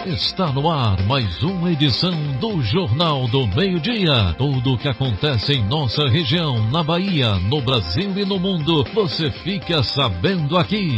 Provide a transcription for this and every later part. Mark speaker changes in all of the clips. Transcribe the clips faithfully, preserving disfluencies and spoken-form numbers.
Speaker 1: Está no ar mais uma edição do Jornal do Meio-Dia. Tudo o que acontece em nossa região, na Bahia, no Brasil e no mundo, você fica sabendo aqui.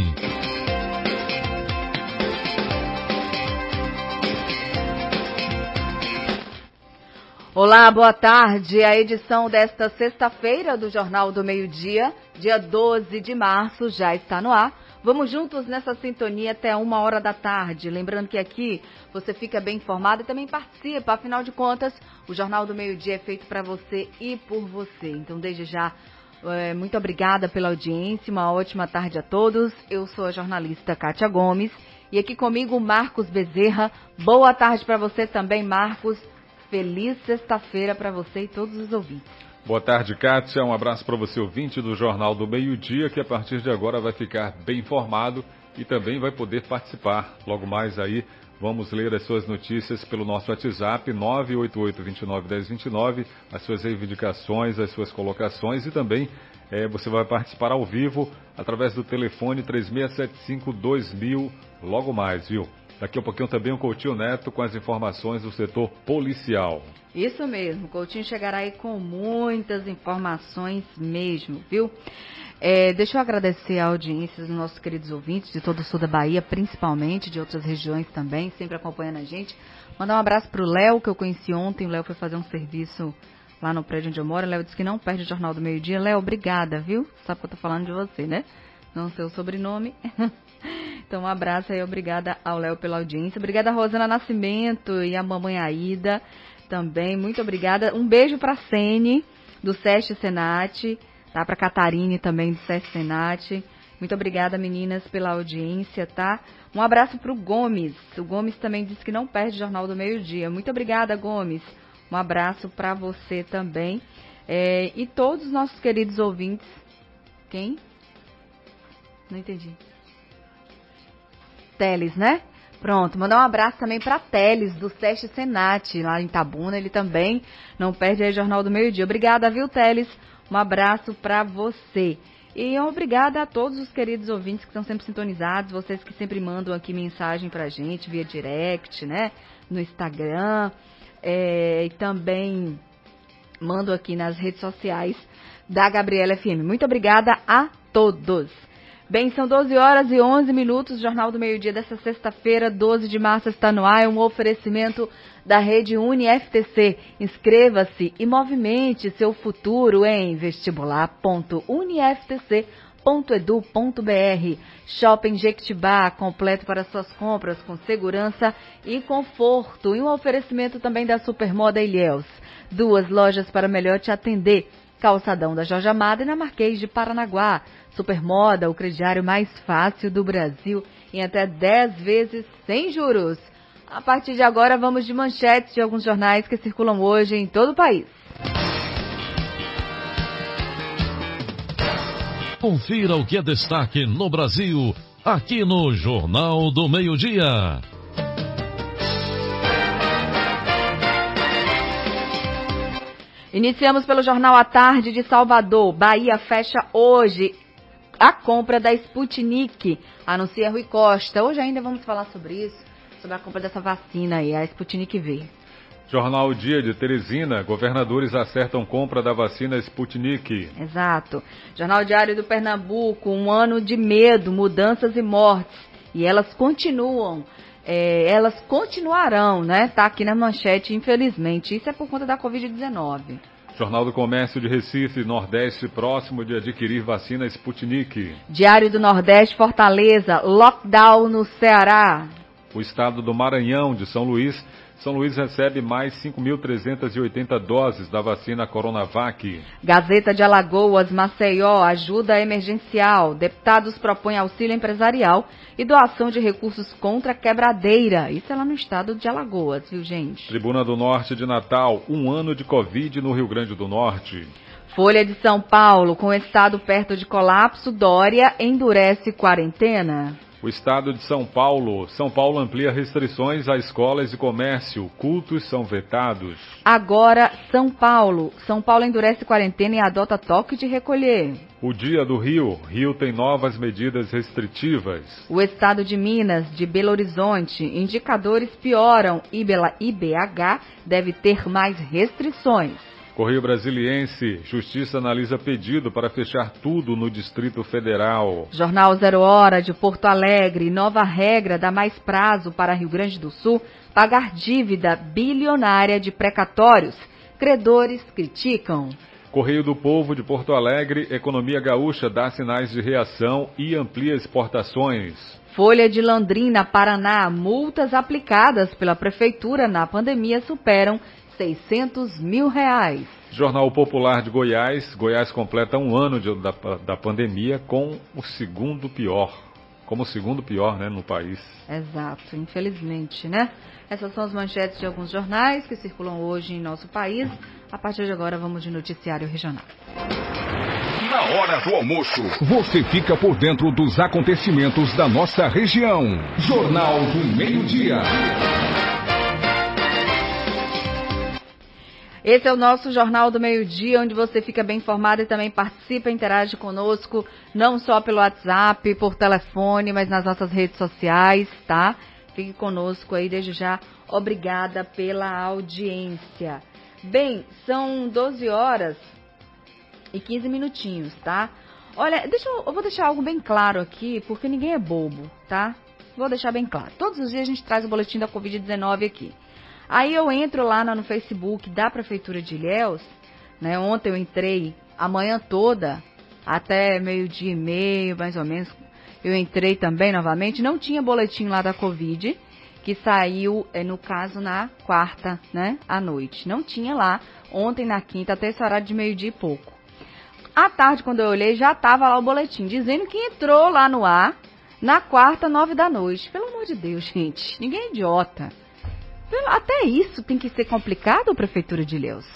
Speaker 2: Olá, boa tarde. A edição desta sexta-feira do Jornal do Meio-Dia, dia doze de março, já está no ar. Vamos juntos nessa sintonia até uma hora da tarde. Lembrando que aqui você fica bem informado e também participa. Afinal de contas, o Jornal do Meio-Dia é feito para você e por você. Então, desde já, é, muito obrigada pela audiência. Uma ótima tarde a todos. Eu sou a jornalista Kátia Gomes e aqui comigo Marcos Bezerra. Boa tarde para você também, Marcos. Feliz sexta-feira para você e todos os ouvintes.
Speaker 3: Boa tarde, Kátia. Um abraço para você, ouvinte do Jornal do Meio-Dia, que a partir de agora vai ficar bem informado e também vai poder participar. Logo mais aí, vamos ler as suas notícias pelo nosso WhatsApp, nove oito oito, dois nove, um zero dois nove, as suas reivindicações, as suas colocações e também é, você vai participar ao vivo através do telefone três seis sete cinco, dois mil, logo mais, viu? Daqui a pouquinho também o Coutinho Neto com as informações do setor policial.
Speaker 2: Isso mesmo, o Coutinho chegará aí com muitas informações mesmo, viu? É, deixa eu agradecer a audiência dos nossos queridos ouvintes de todo o sul da Bahia, principalmente, de outras regiões também, sempre acompanhando a gente. Mandar um abraço pro Léo, que eu conheci ontem. O Léo foi fazer um serviço lá no prédio onde eu moro. O Léo disse que não perde o Jornal do Meio-Dia. Léo, obrigada, viu? Sabe que eu tô falando de você, né? Não sei o sobrenome. Então, um abraço aí, obrigada ao Léo pela audiência. Obrigada a Rosana Nascimento e a mamãe Aida também, muito obrigada. Um beijo para a Sene, do SESC Senat, tá? Para Catarine também, do SESC Senat. Muito obrigada, meninas, pela audiência, tá? Um abraço para o Gomes. O Gomes também disse que não perde o Jornal do Meio-Dia. Muito obrigada, Gomes. Um abraço para você também. É, e todos os nossos queridos ouvintes. Quem? Não entendi. Teles, né? Pronto, mandar um abraço também para Teles, do SESC Senat, lá em Itabuna. Ele também não perde aí o Jornal do Meio-Dia. Obrigada, viu, Teles? Um abraço para você. E obrigada a todos os queridos ouvintes que estão sempre sintonizados, vocês que sempre mandam aqui mensagem pra gente via direct, né? No Instagram. É, e também mando aqui nas redes sociais da Gabriela F M. Muito obrigada a todos. Bem, são doze horas e onze minutos, o Jornal do Meio-Dia dessa sexta-feira, doze de março, está no ar, é um oferecimento da rede UniFTC. F T C. Inscreva-se e movimente seu futuro em vestibular ponto uni f t c ponto edu ponto b r. Shopping Jequitibá, completo para suas compras com segurança e conforto. E um oferecimento também da Supermoda Ilhéus. Duas lojas para melhor te atender. Calçadão da Jorge Amado e na Marquês de Paranaguá. Supermoda, o crediário mais fácil do Brasil, em até dez vezes sem juros. A partir de agora, vamos de manchetes de alguns jornais que circulam hoje em todo o país.
Speaker 1: Confira o que é destaque no Brasil, aqui no Jornal do Meio-Dia.
Speaker 2: Iniciamos pelo Jornal à Tarde de Salvador. Bahia fecha hoje a compra da Sputnik, anuncia Rui Costa. Hoje ainda vamos falar sobre isso, sobre a compra dessa vacina aí, a Sputnik V.
Speaker 3: Jornal Dia de Teresina, governadores acertam compra da vacina Sputnik.
Speaker 2: Exato. Jornal Diário do Pernambuco, um ano de medo, mudanças e mortes. E elas continuam, é, elas continuarão, né? Tá aqui na manchete, infelizmente. Isso é por conta da covid dezenove.
Speaker 3: Jornal do Comércio de Recife, Nordeste, próximo de adquirir vacina Sputnik.
Speaker 2: Diário do Nordeste, Fortaleza, lockdown no Ceará.
Speaker 3: O estado do Maranhão, de São Luís, São Luís recebe mais cinco mil trezentas e oitenta doses da vacina Coronavac.
Speaker 2: Gazeta de Alagoas, Maceió, ajuda emergencial. Deputados propõem auxílio empresarial e doação de recursos contra a quebradeira. Isso é lá no estado de Alagoas, viu, gente?
Speaker 3: Tribuna do Norte de Natal, um ano de Covid no Rio Grande do Norte.
Speaker 2: Folha de São Paulo, com o estado perto de colapso, Dória endurece quarentena.
Speaker 3: O estado de São Paulo. São Paulo amplia restrições a escolas e comércio. Cultos são vetados.
Speaker 2: Agora, São Paulo. São Paulo endurece quarentena e adota toque de recolher.
Speaker 3: O Dia do Rio. Rio tem novas medidas restritivas.
Speaker 2: O estado de Minas, de Belo Horizonte. Indicadores pioram. I B H deve ter mais restrições.
Speaker 3: Correio Brasiliense. Justiça analisa pedido para fechar tudo no Distrito Federal.
Speaker 2: Jornal Zero Hora de Porto Alegre. Nova regra dá mais prazo para Rio Grande do Sul pagar dívida bilionária de precatórios. Credores criticam.
Speaker 3: Correio do Povo de Porto Alegre. Economia gaúcha dá sinais de reação e amplia exportações.
Speaker 2: Folha de Londrina, Paraná. Multas aplicadas pela prefeitura na pandemia superam seiscentos mil reais.
Speaker 3: Jornal Popular de Goiás. Goiás completa um ano de, da, da pandemia com o segundo pior. Como o segundo pior, né, no país.
Speaker 2: Exato, infelizmente, né? Essas são as manchetes de alguns jornais que circulam hoje em nosso país. A partir de agora, vamos de noticiário regional.
Speaker 4: Na hora do almoço, você fica por dentro dos acontecimentos da nossa região. Jornal do Meio-Dia.
Speaker 2: Esse é o nosso Jornal do Meio-Dia, onde você fica bem informado e também participa, interage conosco, não só pelo WhatsApp, por telefone, mas nas nossas redes sociais, tá? Fique conosco aí desde já. Obrigada pela audiência. Bem, são doze horas e quinze minutinhos, tá? Olha, deixa eu, eu vou deixar algo bem claro aqui, porque ninguém é bobo, tá? Vou deixar bem claro. Todos os dias a gente traz o boletim da covid dezenove aqui. Aí eu entro lá no Facebook da Prefeitura de Ilhéus, né? Ontem eu entrei a manhã toda, até meio-dia e meio, mais ou menos, eu entrei também novamente, não tinha boletim lá da Covid, que saiu, é, no caso, na quarta, né, à noite. Não tinha lá, ontem na quinta, até esse horário de meio-dia e pouco. À tarde, quando eu olhei, já estava lá o boletim, dizendo que entrou lá no ar, na quarta, nove da noite. Pelo amor de Deus, gente, ninguém é idiota. Até isso tem que ser complicado, Prefeitura de Ilhéus,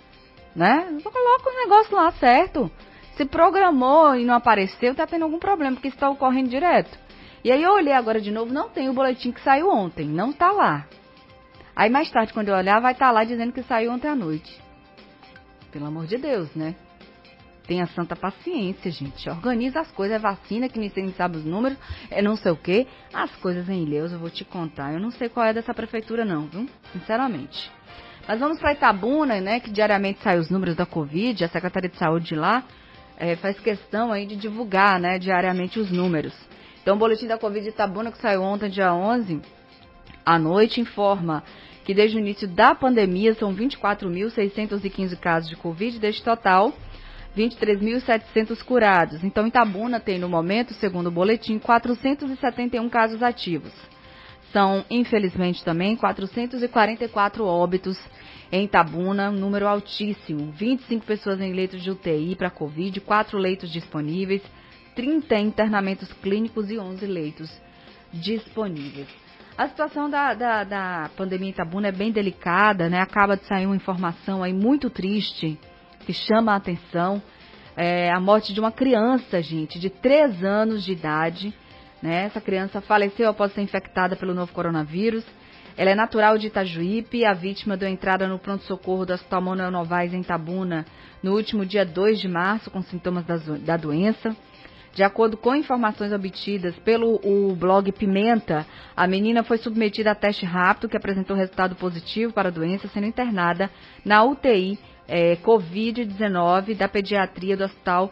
Speaker 2: né? Coloca o negócio lá certo. Se programou e não apareceu, tá tendo algum problema, porque está ocorrendo direto. E aí eu olhei agora de novo, não tem o boletim que saiu ontem, não tá lá. Aí mais tarde, quando eu olhar, vai estar lá dizendo que saiu ontem à noite. Pelo amor de Deus, né? Tenha santa paciência, gente. Organiza as coisas, é vacina, que ninguém sabe os números, é não sei o quê. As coisas em Ilhéus, eu vou te contar. Eu não sei qual é dessa prefeitura não, viu? Sinceramente. Mas vamos para Itabuna, né, que diariamente sai os números da Covid. A Secretaria de Saúde de lá é, faz questão aí de divulgar, né, diariamente os números. Então, o boletim da Covid de Itabuna, que saiu ontem, dia onze, à noite, informa que desde o início da pandemia são vinte e quatro mil seiscentos e quinze casos de Covid, deste total vinte e três mil e setecentos curados. Então, Itabuna tem, no momento, segundo o boletim, quatrocentos e setenta e um casos ativos. São, infelizmente, também quatrocentos e quarenta e quatro óbitos em Itabuna, um número altíssimo. vinte e cinco pessoas em leitos de U T I para Covid, quatro leitos disponíveis, trinta internamentos clínicos e onze leitos disponíveis. A situação da, da, da pandemia em Itabuna é bem delicada, né? Acaba de sair uma informação aí muito triste, que chama a atenção, é a morte de uma criança, gente, de três anos de idade, né? Essa criança faleceu após ser infectada pelo novo coronavírus. Ela é natural de Itajuípe, a vítima deu entrada no pronto-socorro do Hospital Manuel Novaes em Itabuna no último dia dois de março, com sintomas da, da doença. De acordo com informações obtidas pelo o blog Pimenta, a menina foi submetida a teste rápido que apresentou resultado positivo para a doença, sendo internada na U T I É, covid dezenove da pediatria do Hospital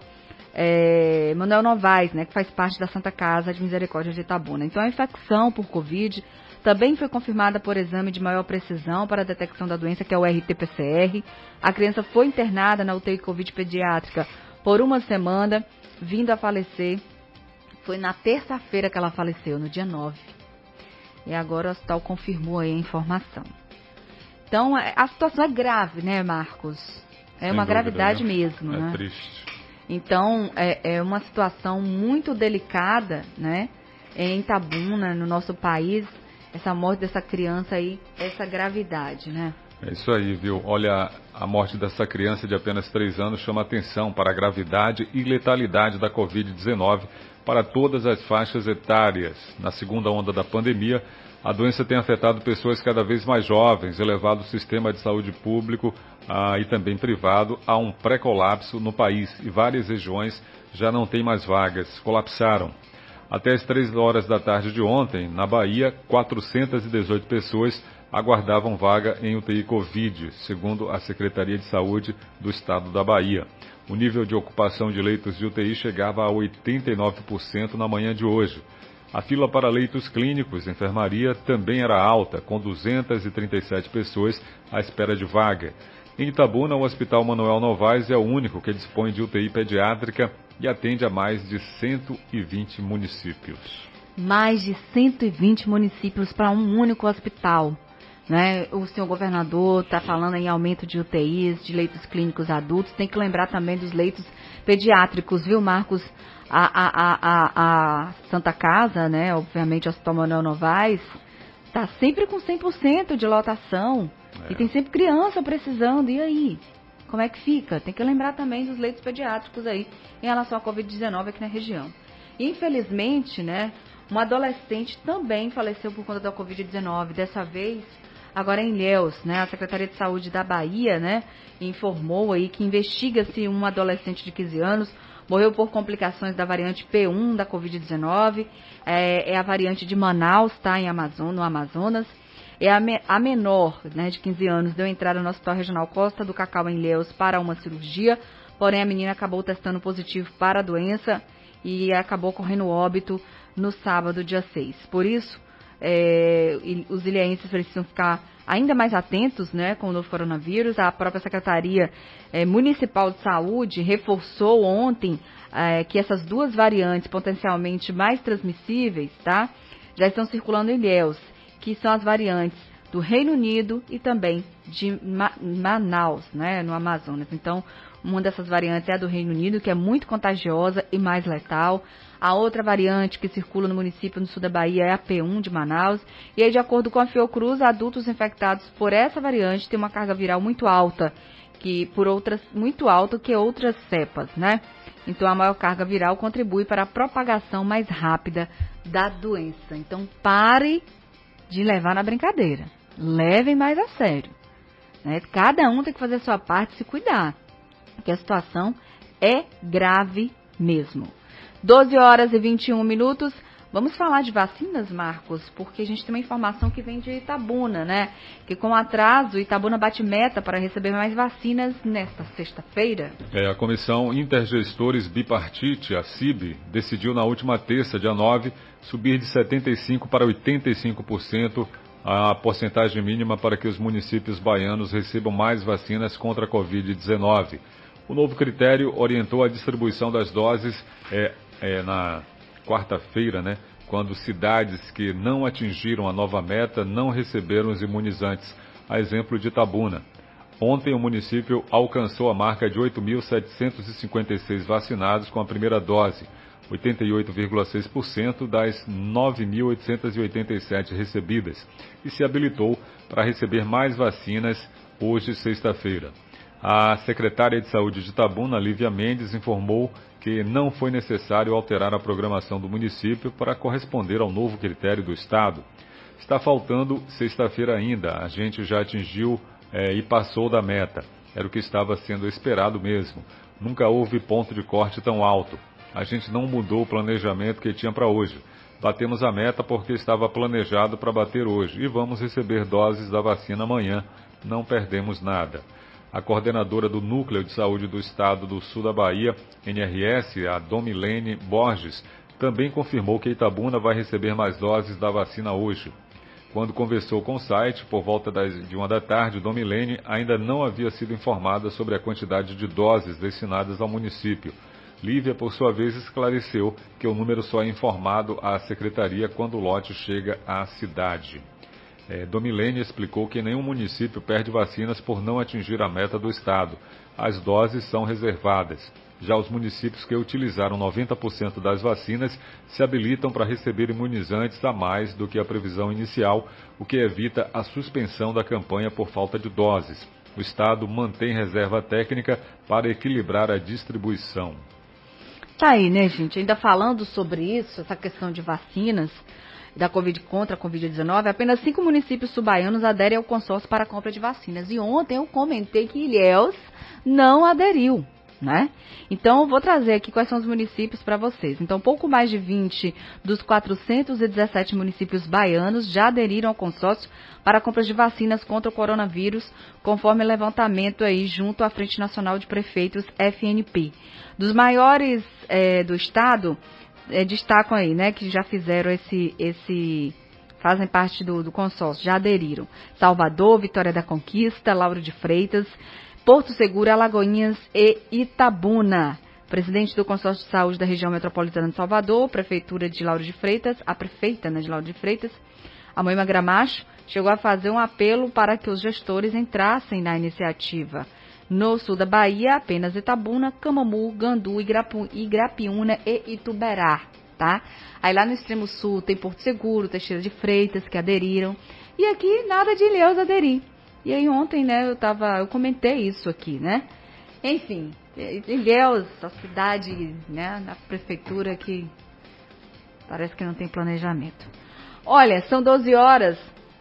Speaker 2: é, Manuel Novaes, né, que faz parte da Santa Casa de Misericórdia de Itabuna. Então, a infecção por Covid também foi confirmada por exame de maior precisão para a detecção da doença, que é o R T P C R. A criança foi internada na U T I Covid pediátrica por uma semana, vindo a falecer. Foi na terça-feira que ela faleceu, no dia nove. E agora o hospital confirmou aí a informação. Então, a situação é grave, né, Marcos? É
Speaker 3: Sem
Speaker 2: uma
Speaker 3: dúvida,
Speaker 2: gravidade
Speaker 3: né?
Speaker 2: mesmo,
Speaker 3: é
Speaker 2: né?
Speaker 3: É triste.
Speaker 2: Então, é, é uma situação muito delicada, né, em Itabuna, no nosso país, essa morte dessa criança aí, essa gravidade, né?
Speaker 3: É isso aí, viu? Olha, a morte dessa criança de apenas três anos chama atenção para a gravidade e letalidade da covid dezenove para todas as faixas etárias. Na segunda onda da pandemia, a doença tem afetado pessoas cada vez mais jovens, elevado o sistema de saúde público ah, e também privado a um pré-colapso no país, e várias regiões já não têm mais vagas, colapsaram. Até as três horas da tarde de ontem, na Bahia, quatrocentas e dezoito pessoas aguardavam vaga em U T I Covid, segundo a Secretaria de Saúde do Estado da Bahia. O nível de ocupação de leitos de U T I chegava a oitenta e nove por cento na manhã de hoje. A fila para leitos clínicos e enfermaria também era alta, com duzentas e trinta e sete pessoas à espera de vaga. Em Itabuna, o Hospital Manuel Novaes é o único que dispõe de U T I pediátrica e atende a mais de cento e vinte municípios.
Speaker 2: Mais de cento e vinte municípios para um único hospital. Né? O senhor governador está falando em aumento de U T Is, de leitos clínicos adultos. Tem que lembrar também dos leitos pediátricos, viu, Marcos? A, a, a, a, a Santa Casa, né? Obviamente, o Hospital Manuel Novaes, está sempre com cem por cento de lotação. É. E tem sempre criança precisando. E aí? Como é que fica? Tem que lembrar também dos leitos pediátricos aí, em relação à covid dezenove aqui na região. E, infelizmente, né? Um adolescente também faleceu por conta da covid dezenove. Dessa vez, agora em Ilhéus, né? A Secretaria de Saúde da Bahia, né? Informou aí que investiga-se um adolescente de quinze anos morreu por complicações da variante P um da covid dezenove. É, é a variante de Manaus, tá? Em Amazonas, no Amazonas. É a, me, a menor, né? De quinze anos, deu entrada no Hospital Regional Costa do Cacau em Ilhéus para uma cirurgia. Porém, a menina acabou testando positivo para a doença e acabou correndo óbito no sábado, dia seis. Por isso, é, os ilhéenses precisam ficar ainda mais atentos, né, com o novo coronavírus. A própria Secretaria é, Municipal de Saúde reforçou ontem é, que essas duas variantes potencialmente mais transmissíveis, tá, já estão circulando em Ilhéus, que são as variantes do Reino Unido e também de Ma- Manaus, né, no Amazonas. Então, uma dessas variantes é a do Reino Unido, que é muito contagiosa e mais letal. A outra variante que circula no município no sul da Bahia é a P um de Manaus. E aí, de acordo com a Fiocruz, adultos infectados por essa variante têm uma carga viral muito alta, que por outras muito alta que outras cepas, né? Então, a maior carga viral contribui para a propagação mais rápida da doença. Então, pare de levar na brincadeira. Levem mais a sério, né? Cada um tem que fazer a sua parte e se cuidar, porque a situação é grave mesmo. doze horas e vinte e um minutos. Vamos falar de vacinas, Marcos, porque a gente tem uma informação que vem de Itabuna, né? Que com atraso, Itabuna bate meta para receber mais vacinas nesta sexta-feira.
Speaker 3: É, a Comissão Intergestores Bipartite, a C I B, decidiu na última terça, dia nove, subir de setenta e cinco por cento para oitenta e cinco por cento a porcentagem mínima para que os municípios baianos recebam mais vacinas contra a covid dezenove. O novo critério orientou a distribuição das doses é, é, na quarta-feira, né, quando cidades que não atingiram a nova meta não receberam os imunizantes, a exemplo de Itabuna. Ontem o município alcançou a marca de oito mil setecentos e cinquenta e seis vacinados com a primeira dose, oitenta e oito vírgula seis por cento das nove mil oitocentos e oitenta e sete recebidas, e se habilitou para receber mais vacinas hoje, sexta-feira. A secretária de Saúde de Itabuna, Lívia Mendes, informou que não foi necessário alterar a programação do município para corresponder ao novo critério do Estado. Está faltando sexta-feira ainda, a gente já atingiu é, e passou da meta. Era o que estava sendo esperado mesmo. Nunca houve ponto de corte tão alto. A gente não mudou o planejamento que tinha para hoje. Batemos a meta porque estava planejado para bater hoje e vamos receber doses da vacina amanhã. Não perdemos nada. A coordenadora do Núcleo de Saúde do Estado do Sul da Bahia, N R S, a Domilene Borges, também confirmou que Itabuna vai receber mais doses da vacina hoje. Quando conversou com o site, por volta das, de uma da tarde, Domilene ainda não havia sido informada sobre a quantidade de doses destinadas ao município. Lívia, por sua vez, esclareceu que o número só é informado à secretaria quando o lote chega à cidade. É, Domilene explicou que nenhum município perde vacinas por não atingir a meta do Estado. As doses são reservadas. Já os municípios que utilizaram noventa por cento das vacinas se habilitam para receber imunizantes a mais do que a previsão inicial, o que evita a suspensão da campanha por falta de doses. O Estado mantém reserva técnica para equilibrar a distribuição.
Speaker 2: Tá aí, né, gente? Ainda falando sobre isso, essa questão de vacinas da Covid contra a covid dezenove, apenas cinco municípios subaianos aderem ao consórcio para a compra de vacinas. E ontem eu comentei que Ilhéus não aderiu, né? Então, eu vou trazer aqui quais são os municípios para vocês. Então, pouco mais de vinte dos quatrocentos e dezessete municípios baianos já aderiram ao consórcio para a compra de vacinas contra o coronavírus, conforme levantamento aí junto à Frente Nacional de Prefeitos, F N P. Dos maiores é, do estado, é, destacam aí, né, que já fizeram esse, esse fazem parte do, do consórcio, já aderiram. Salvador, Vitória da Conquista, Lauro de Freitas, Porto Seguro, Alagoinhas e Itabuna. Presidente do Consórcio de Saúde da região metropolitana de Salvador, Prefeitura de Lauro de Freitas, a prefeita, né, de Lauro de Freitas, a Moema Gramacho, chegou a fazer um apelo para que os gestores entrassem na iniciativa. No sul da Bahia, apenas Itabuna, Camamu, Gandu, Igrapu, Igrapiúna e Ituberá, tá? Aí lá no extremo sul tem Porto Seguro, Teixeira de Freitas, que aderiram. E aqui nada de Ilhéus aderir. E aí ontem, né, eu tava, eu comentei isso aqui, né? Enfim, Ilhéus, a cidade, né, na prefeitura que parece que não tem planejamento. Olha, são doze horas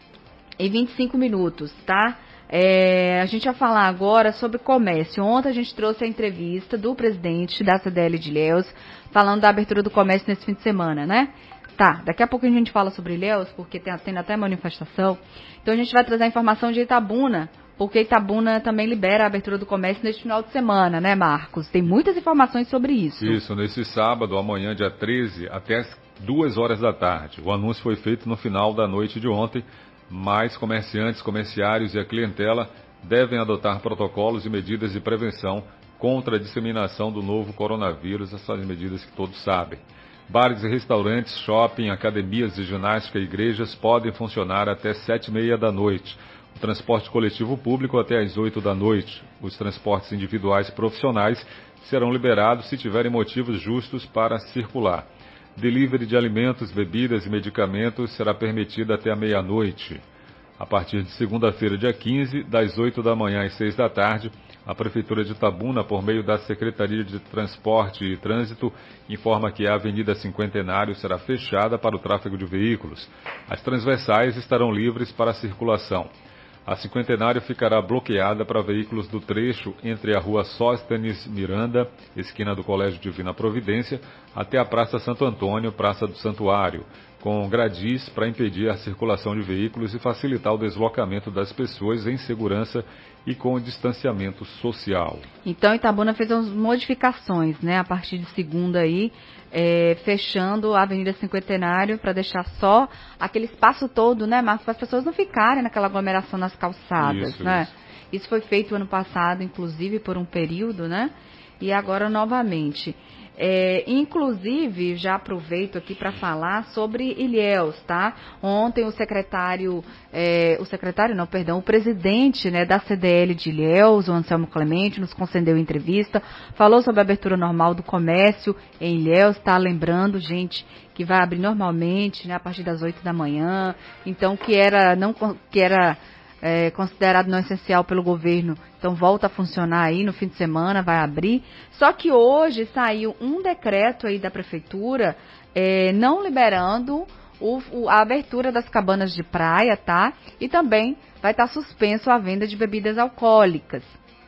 Speaker 2: e vinte e cinco minutos, tá? É, a gente vai falar agora sobre comércio. Ontem a gente trouxe a entrevista do presidente da C D L de Ilhéus, falando da abertura do comércio nesse fim de semana, né? Tá, daqui a pouco a gente fala sobre Ilhéus, porque tem, tem até manifestação. Então a gente vai trazer a informação de Itabuna, porque Itabuna também libera a abertura do comércio neste final de semana, né, Marcos? Tem muitas informações sobre isso.
Speaker 3: Isso, nesse sábado, amanhã, dia treze, até as duas horas da tarde. O anúncio foi feito no final da noite de ontem, mas comerciantes, comerciários e a clientela devem adotar protocolos e medidas de prevenção contra a disseminação do novo coronavírus, essas medidas que todos sabem. Bares e restaurantes, shopping, academias de ginástica e igrejas podem funcionar até sete e meia da noite. O transporte coletivo público até às oito da noite. Os transportes individuais e profissionais serão liberados se tiverem motivos justos para circular. Delivery de alimentos, bebidas e medicamentos será permitido até a meia-noite. A partir de segunda-feira, dia quinze, das oito da manhã às seis da tarde, a Prefeitura de Itabuna, por meio da Secretaria de Transporte e Trânsito, informa que a Avenida Cinquentenário será fechada para o tráfego de veículos. As transversais estarão livres para a circulação. A Cinquentenário ficará bloqueada para veículos do trecho entre a Rua Sóstenes Miranda, esquina do Colégio Divina Providência, até a Praça Santo Antônio, Praça do Santuário, com gradis para impedir a circulação de veículos e facilitar o deslocamento das pessoas em segurança e com distanciamento social.
Speaker 2: Então, Itabuna fez umas modificações, né, a partir de segunda aí, é, fechando a Avenida Cinquentenário para deixar só aquele espaço todo, né, Marcos, para as pessoas não ficarem naquela aglomeração nas calçadas,
Speaker 3: isso,
Speaker 2: né?
Speaker 3: Isso.
Speaker 2: Isso foi feito ano passado, inclusive, por um período, né? E agora novamente. É, inclusive, já aproveito aqui para falar sobre Ilhéus, tá? Ontem o secretário, é, o secretário não, perdão, o presidente, né, da C D L de Ilhéus, o Anselmo Clemente, nos concedeu entrevista, falou sobre a abertura normal do comércio em Ilhéus, tá? Lembrando, gente, que vai abrir normalmente, né, a partir das oito da manhã, então que era, não, que era É, considerado não essencial pelo governo, então volta a funcionar aí no fim de semana, vai abrir. Só que hoje saiu um decreto aí da prefeitura é, não liberando o, o, a abertura das cabanas de praia, tá? E também vai estar suspenso a venda de bebidas alcoólicas.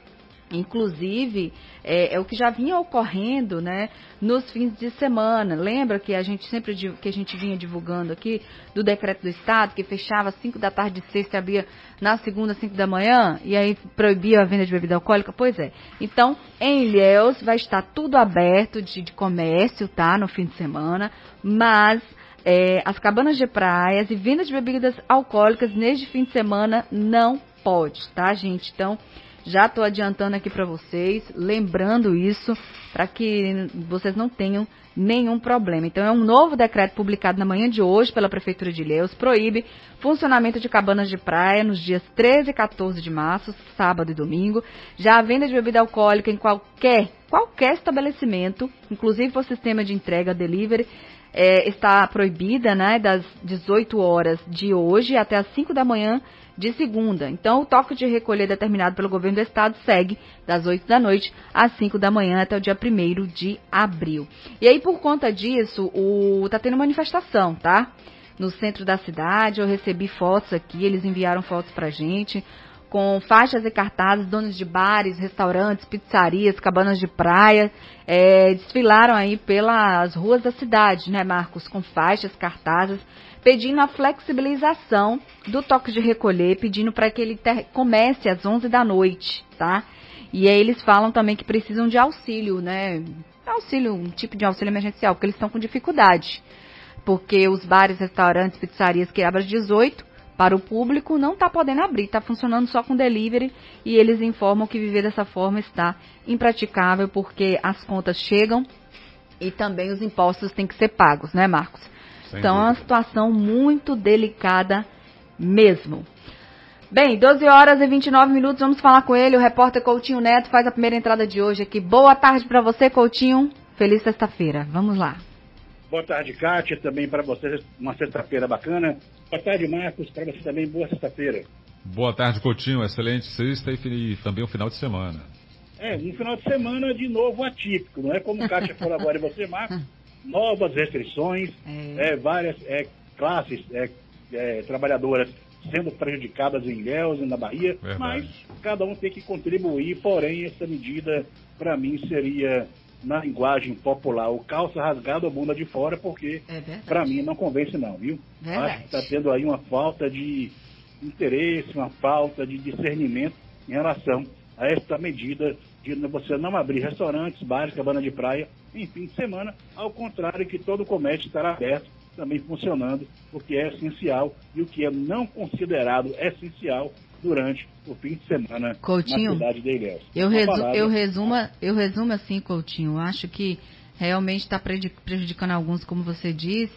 Speaker 2: Inclusive, é, é o que já vinha ocorrendo, né, nos fins de semana. Lembra que a gente sempre que a gente vinha divulgando aqui do decreto do Estado, que fechava às cinco da tarde de sexta e abria na segunda, cinco da manhã, e aí proibia a venda de bebida alcoólica? Pois é. Então, em Ilhéus vai estar tudo aberto de, de comércio, tá, no fim de semana, mas é, as cabanas de praias e venda de bebidas alcoólicas neste fim de semana não pode, tá, gente? Então, já estou adiantando aqui para vocês, lembrando isso, para que vocês não tenham nenhum problema. Então, é um novo decreto publicado na manhã de hoje pela Prefeitura de Ilhéus, proíbe funcionamento de cabanas de praia nos dias treze e quatorze de março, sábado e domingo. Já a venda de bebida alcoólica em qualquer, qualquer estabelecimento, inclusive por sistema de entrega, delivery, é, está proibida, né, das dezoito horas de hoje até as cinco da manhã de segunda. Então, o toque de recolher determinado pelo governo do estado segue das oito da noite às cinco da manhã até o dia primeiro de abril. E aí, por conta disso, o... tá tendo manifestação, tá? No centro da cidade, eu recebi fotos aqui, eles enviaram fotos pra gente, com faixas e cartazes, donos de bares, restaurantes, pizzarias, cabanas de praia, é, desfilaram aí pelas ruas da cidade, né, Marcos? Com faixas, cartazes, pedindo a flexibilização do toque de recolher, pedindo para que ele ter, comece às onze da noite, tá? E aí eles falam também que precisam de auxílio, né? Auxílio, um tipo de auxílio emergencial, porque eles estão com dificuldade. Porque os bares, restaurantes, pizzarias que abrem às dezoito para o público não está podendo abrir, está funcionando só com delivery, e eles informam que viver dessa forma está impraticável porque as contas chegam e também os impostos têm que ser pagos, né, Marcos? Sem então dúvida. É uma situação muito delicada mesmo. Bem, doze horas e vinte e nove minutos, vamos falar com ele, o repórter Coutinho Neto faz a primeira entrada de hoje aqui. Boa tarde para você, Coutinho. Feliz sexta-feira. Vamos lá.
Speaker 5: Boa tarde, Kátia, também para vocês, uma sexta-feira bacana. Boa tarde, Marcos, para você também, boa sexta-feira.
Speaker 3: Boa tarde, Coutinho, excelente sexta e também o final de semana.
Speaker 5: É, um final de semana de novo atípico, não é como o Kátia falou agora e você, Marcos, novas restrições, é. É, várias é, classes é, é, trabalhadoras sendo prejudicadas em Ilhéus e na Bahia, verdade. Mas cada um tem que contribuir, porém essa medida, para mim, seria... na linguagem popular, o calça rasgada ou bunda de fora, porque é para mim não convence não, viu? Verdade. Acho que está tendo aí uma falta de interesse, uma falta de discernimento em relação a esta medida de você não abrir restaurantes, bares, cabana de praia em fim de semana, ao contrário que todo o comércio estará aberto, também funcionando, o que é essencial e o que é não considerado essencial durante o fim de semana, Coutinho, na cidade de Ilhéus.
Speaker 2: Eu, resu eu, resumo, eu resumo assim, Coutinho, eu acho que realmente está prejudicando alguns, como você disse,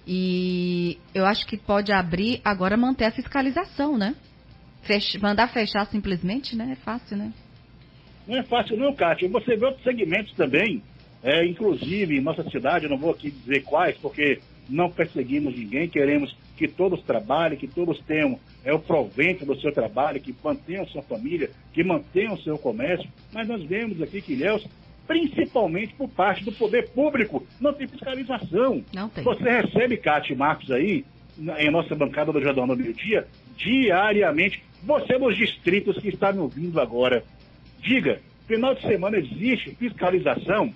Speaker 2: e eu acho que pode abrir, agora manter a fiscalização, né? Fech mandar fechar simplesmente, né? É fácil, né?
Speaker 5: Não é fácil não, Kátia. Você vê outros segmentos também, é, inclusive em nossa cidade, eu não vou aqui dizer quais, porque não perseguimos ninguém, queremos que todos trabalhem, que todos tenham é, o provento do seu trabalho, que mantenham sua família, que mantenham o seu comércio, mas nós vemos aqui que Ilhéus, principalmente por parte do poder público, não tem fiscalização.
Speaker 2: Não tem.
Speaker 5: Você recebe, Cátia e Marcos, aí, em nossa bancada do Jornal do Meio Dia, diariamente, você nos distritos que está me ouvindo agora, diga, final de semana existe fiscalização?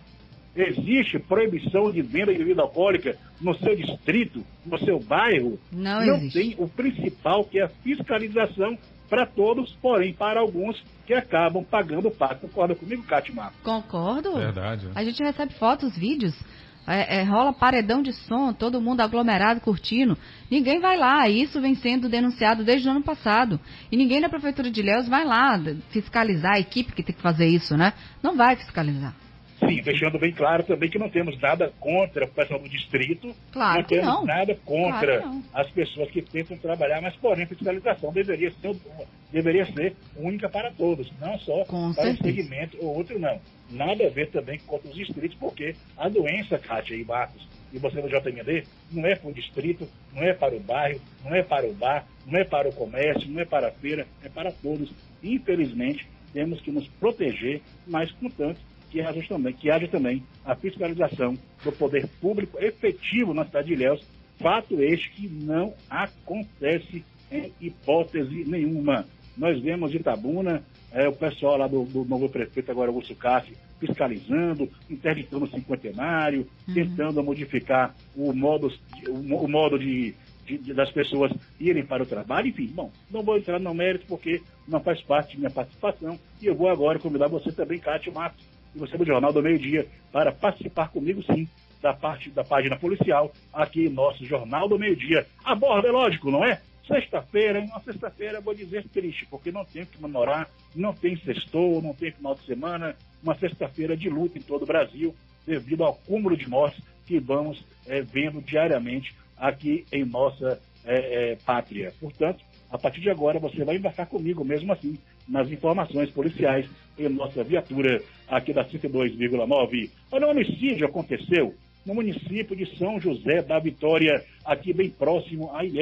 Speaker 5: Existe proibição de venda de bebida alcoólica no seu distrito, no seu bairro?
Speaker 2: Não,
Speaker 5: Não
Speaker 2: existe.
Speaker 5: Tem o principal, que é a fiscalização para todos, porém para alguns que acabam pagando o pato. Concorda comigo, Cátia Marcos?
Speaker 2: Concordo.
Speaker 3: Verdade.
Speaker 2: A gente recebe fotos, vídeos, é, é, rola paredão de som, todo mundo aglomerado, curtindo. Ninguém vai lá, isso vem sendo denunciado desde o ano passado. E ninguém na Prefeitura de Ilhéus vai lá fiscalizar, a equipe que tem que fazer isso, né? Não vai fiscalizar.
Speaker 5: Sim, deixando bem claro também que não temos nada contra o pessoal do distrito,
Speaker 2: claro
Speaker 5: não temos
Speaker 2: não.
Speaker 5: nada contra
Speaker 2: claro
Speaker 5: as pessoas que tentam trabalhar, mas porém a fiscalização deveria ser, deveria ser única para todos, não só
Speaker 2: Com
Speaker 5: para
Speaker 2: certeza.
Speaker 5: um segmento ou outro não. Nada a ver também contra os distritos, porque a doença, Kátia e Marcos, e você no J M D, não é para o distrito, não é para o bairro, não é para o bar, não é para o comércio, não é para a feira, é para todos. Infelizmente, temos que nos proteger, mas, contanto, que haja também, que haja também a fiscalização do poder público efetivo na cidade de Ilhéus, fato este que não acontece em hipótese nenhuma. Nós vemos Itabuna, é, o pessoal lá do, do novo prefeito, agora Augusto Cássio, fiscalizando, interditando o cinquentenário, uhum. tentando modificar o modo, o, o modo de, de, de, das pessoas irem para o trabalho. Enfim, bom, não vou entrar no mérito porque não faz parte da minha participação, e eu vou agora convidar você também, Cátia Marcos, e você do Jornal do Meio Dia, para participar comigo, sim, da parte da página policial, aqui em nosso Jornal do Meio Dia. A borda, é lógico, não é? Sexta-feira, uma sexta-feira, vou dizer triste, porque não tem que comemorar, não tem sextou, não tem final de semana, uma sexta-feira de luta em todo o Brasil, devido ao cúmulo de mortes que vamos é, vendo diariamente aqui em nossa é, é, pátria. Portanto, a partir de agora, você vai embarcar comigo, mesmo assim, nas informações policiais em nossa viatura aqui da cento e dois vírgula nove. Olha, um homicídio aconteceu no município de São José da Vitória, aqui bem próximo a Ilhéus.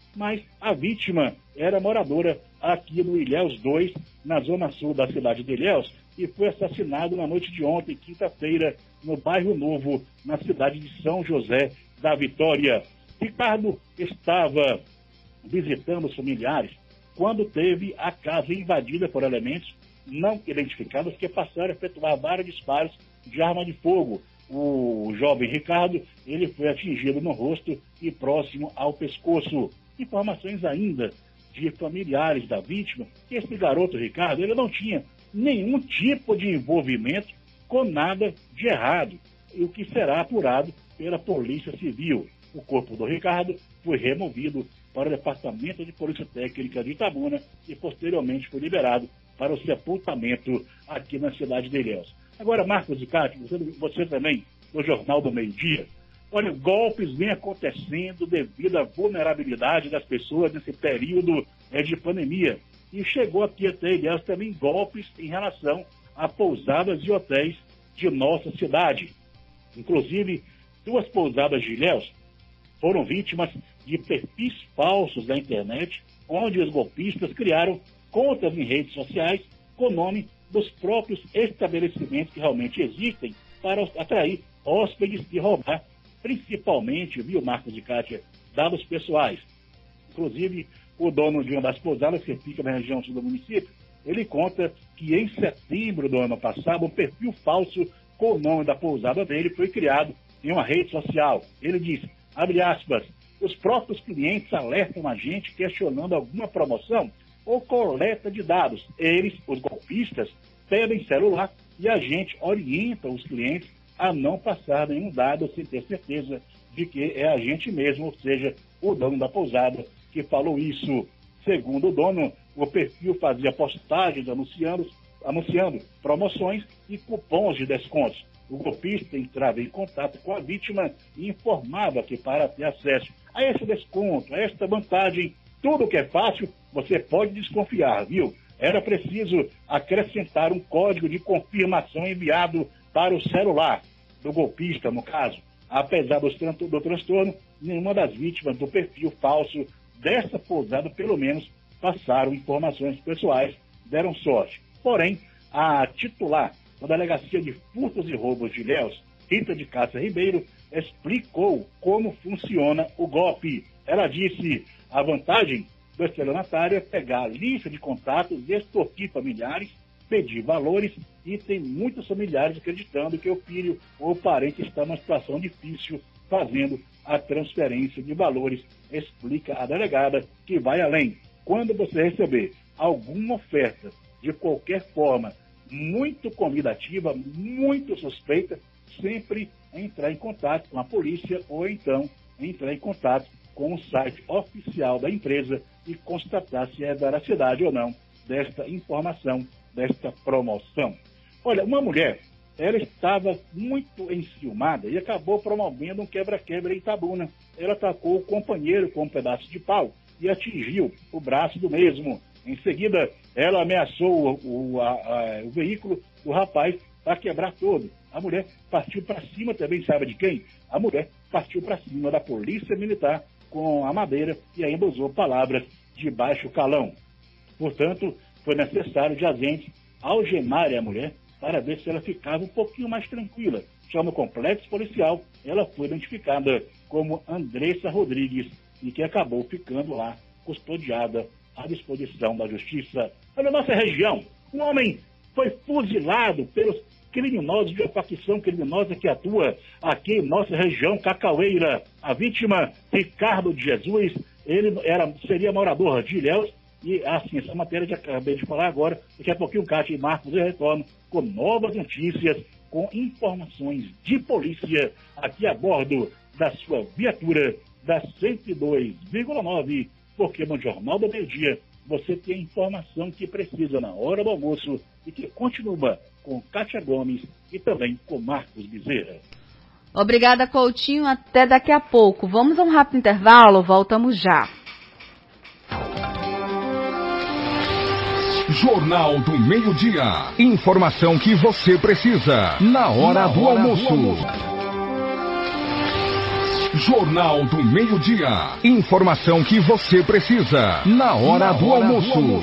Speaker 5: mas a vítima era moradora aqui no Ilhéus dois, na zona sul da cidade de Ilhéus, e foi assassinado na noite de ontem, quinta-feira, no bairro Novo, na cidade de São José da Vitória. Ricardo estava visitando os familiares quando teve a casa invadida por elementos não identificados que passaram a efetuar vários disparos de arma de fogo. O jovem Ricardo, ele foi atingido no rosto e próximo ao pescoço. Informações ainda de familiares da vítima, que esse garoto Ricardo, ele não tinha nenhum tipo de envolvimento com nada de errado, e o que será apurado pela Polícia Civil. O corpo do Ricardo foi removido para o Departamento de Polícia Técnica de Itabuna e posteriormente foi liberado para o sepultamento aqui na cidade de Ilhéus. Agora, Marcos e Cátia, você, você também, no Jornal do Meio Dia, olha, golpes vêm acontecendo devido à vulnerabilidade das pessoas nesse período é, de pandemia. E chegou aqui até Ilhéus também golpes em relação a pousadas e hotéis de nossa cidade. Inclusive, duas pousadas de Ilhéus foram vítimas de perfis falsos da internet, onde os golpistas criaram contas em redes sociais com o nome dos próprios estabelecimentos que realmente existem para atrair hóspedes e roubar, principalmente, viu, Marcos e Cátia, dados pessoais. Inclusive, o dono de uma das pousadas, que fica na região sul do município, ele conta que em setembro do ano passado, um perfil falso com o nome da pousada dele foi criado em uma rede social. Ele diz, abre aspas, os próprios clientes alertam a gente questionando alguma promoção ou coleta de dados. Eles, os golpistas, pedem celular e a gente orienta os clientes a não passar nenhum dado sem ter certeza de que é a gente mesmo, ou seja, o dono da pousada, que falou isso. Segundo o dono, o perfil fazia postagens anunciando, anunciando promoções e cupons de descontos. O golpista entrava em contato com a vítima e informava que para ter acesso a esse desconto, a esta vantagem, tudo que é fácil, você pode desconfiar, viu? Era preciso acrescentar um código de confirmação enviado para o celular do golpista, no caso. Apesar do, do transtorno, nenhuma das vítimas do perfil falso dessa pousada, pelo menos, passaram informações pessoais, deram sorte. Porém, a titular da Delegacia de Furtos e Roubos de Ilhéus, Rita de Cássia Ribeiro, explicou como funciona o golpe. Ela disse, a vantagem do estelionatário é pegar a lista de contatos, extorquir familiares, pedir valores, e tem muitos familiares acreditando que o filho ou o parente está numa situação difícil, fazendo a transferência de valores, explica a delegada, que vai além. Quando você receber alguma oferta de qualquer forma, muito convidativa, muito suspeita, sempre entrar em contato com a polícia ou então entrar em contato com o site oficial da empresa e constatar se é veracidade ou não desta informação, desta promoção. Olha, uma mulher, ela estava muito enciumada e acabou promovendo um quebra-quebra em Itabuna. Ela atacou o companheiro com um pedaço de pau e atingiu o braço do mesmo. Em seguida, ela ameaçou o, o, a, a, o veículo do rapaz para quebrar todo. A mulher partiu para cima também, sabe de quem? A mulher partiu para cima da polícia militar com a madeira e ainda usou palavras de baixo calão. Portanto, foi necessário de agentes algemarem a mulher para ver se ela ficava um pouquinho mais tranquila. Já no complexo policial, ela foi identificada como Andressa Rodrigues e que acabou ficando lá custodiada à disposição da justiça. Na nossa região, um homem foi fuzilado pelos criminosos de uma facção criminosa que atua aqui em nossa região cacaueira. A vítima, Ricardo de Jesus, ele era, seria morador de Ilhéus, e assim, essa matéria que acabei de falar agora, daqui a pouquinho o Cátia e Marcos eu retorno com novas notícias, com informações de polícia aqui a bordo da sua viatura da cento e dois vírgula nove, porque no Jornal do Meio Dia você tem a informação que precisa na hora do almoço e que continua com Cátia Gomes e também com Marcos Bezerra.
Speaker 2: Obrigada, Coutinho. Até daqui a pouco. Vamos a um rápido intervalo, voltamos já.
Speaker 4: Jornal do Meio-Dia. Informação que você precisa na hora, na do, hora almoço. do almoço. Jornal do Meio-Dia. Informação que você precisa na hora, na do, hora almoço. do almoço.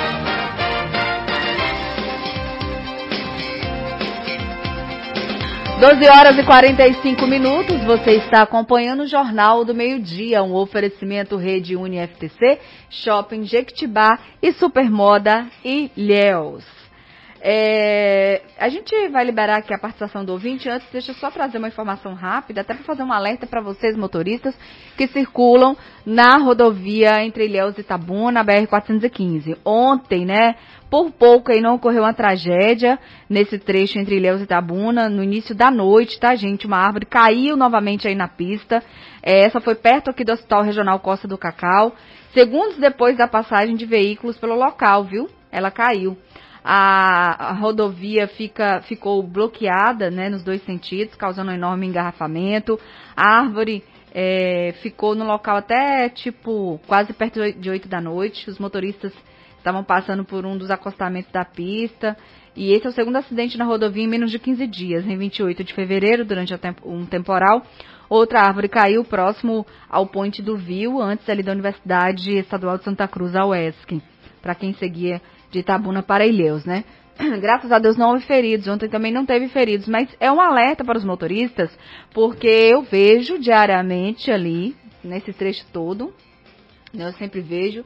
Speaker 2: doze horas e quarenta e cinco minutos, você está acompanhando o Jornal do Meio-Dia, um oferecimento Rede Uni F T C, Shopping Jequitibá e Supermoda Ilhéus. É, a gente vai liberar aqui a participação do ouvinte. Antes, deixa eu só trazer uma informação rápida, até para fazer um alerta para vocês, motoristas, que circulam na rodovia entre Ilhéus e Itabuna, na B R quatrocentos e quinze. Ontem, né, por pouco aí não ocorreu uma tragédia nesse trecho entre Ilhéus e Itabuna, no início da noite, tá, gente? Uma árvore caiu novamente aí na pista. É, essa foi perto aqui do Hospital Regional Costa do Cacau. Segundos depois da passagem de veículos pelo local, viu? Ela caiu. A, a rodovia fica, ficou bloqueada, né, nos dois sentidos, causando um enorme engarrafamento. A árvore é, ficou no local até, tipo, quase perto de oito da noite. Os motoristas estavam passando por um dos acostamentos da pista. E esse é o segundo acidente na rodovia em menos de quinze dias. Em vinte e oito de fevereiro, durante um temporal, outra árvore caiu próximo ao Ponte do Viu, antes ali da Universidade Estadual de Santa Cruz, a U E S C, para quem seguia de Itabuna para Ilhéus, né? Graças a Deus não houve feridos, ontem também não teve feridos, mas é um alerta para os motoristas, porque eu vejo diariamente ali, nesse trecho todo, eu sempre vejo,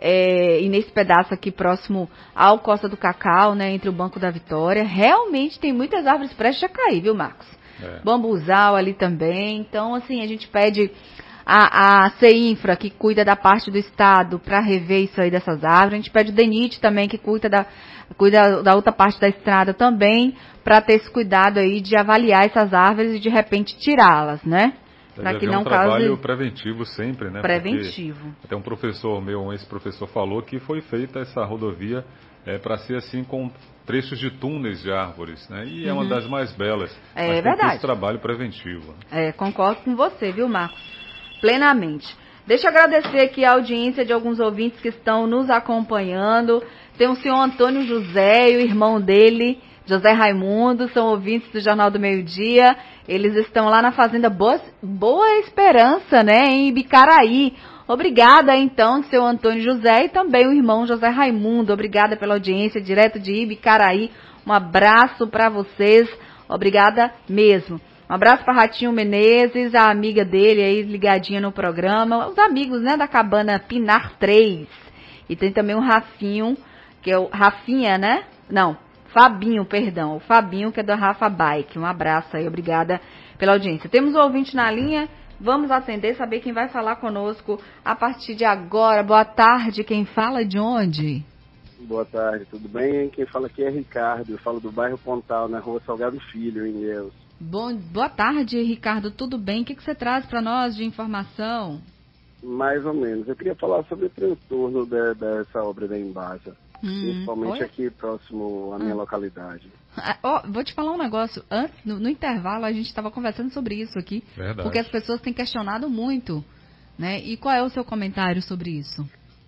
Speaker 2: é, e nesse pedaço aqui próximo ao Costa do Cacau, né, entre o Banco da Vitória, realmente tem muitas árvores prestes a cair, viu, Marcos? É. Bambuzal ali também, então assim, a gente pede a, a CEINFRA, que cuida da parte do estado, para rever isso aí dessas árvores. A gente pede o DENIT também, que cuida da, cuida da outra parte da estrada também, para ter esse cuidado aí de avaliar essas árvores e de repente tirá-las, né?
Speaker 3: Para que não um cause... trabalho preventivo sempre, né?
Speaker 2: Preventivo.
Speaker 3: Porque até um professor meu, um ex-professor, falou que foi feita essa rodovia é, para ser assim com trechos de túneis de árvores, né? E uhum. é uma das mais belas.
Speaker 2: É,
Speaker 3: mas
Speaker 2: é verdade.
Speaker 3: Tem esse trabalho preventivo.
Speaker 2: É, concordo com você, viu, Marcos? Plenamente. Deixa eu agradecer aqui a audiência de alguns ouvintes que estão nos acompanhando. Tem o senhor Antônio José e o irmão dele, José Raimundo, são ouvintes do Jornal do Meio-Dia. Eles estão lá na Fazenda Boa, Boa Esperança, né, em Ibicaraí. Obrigada, então, seu Antônio José e também o irmão José Raimundo. Obrigada pela audiência, direto de Ibicaraí. Um abraço para vocês. Obrigada mesmo. Um abraço para Ratinho Menezes, a amiga dele aí ligadinha no programa. Os amigos, né, da Cabana Pinar três. E tem também o Rafinho, que é o Rafinha, né? Não, Fabinho, perdão. O Fabinho, que é da Rafa Bike. Um abraço aí, obrigada pela audiência. Temos um ouvinte na linha, vamos atender, saber quem vai falar conosco a partir de agora. Boa tarde, quem fala de onde?
Speaker 6: Boa tarde, tudo bem? Quem fala aqui é Ricardo, eu falo do bairro Pontal, na rua Salgado Filho, em Ilhéus.
Speaker 2: Bom, boa tarde, Ricardo, tudo bem? O que, que você traz para nós de informação?
Speaker 6: Mais ou menos. Eu queria falar sobre o transtorno de, dessa obra da Embasa, hum, principalmente oi? aqui próximo à minha hum. localidade.
Speaker 2: Ah, oh, vou te falar um negócio. Antes, no, no intervalo, a gente estava conversando sobre isso aqui, Verdade. porque as pessoas têm questionado muito, né? E qual é o seu comentário sobre isso?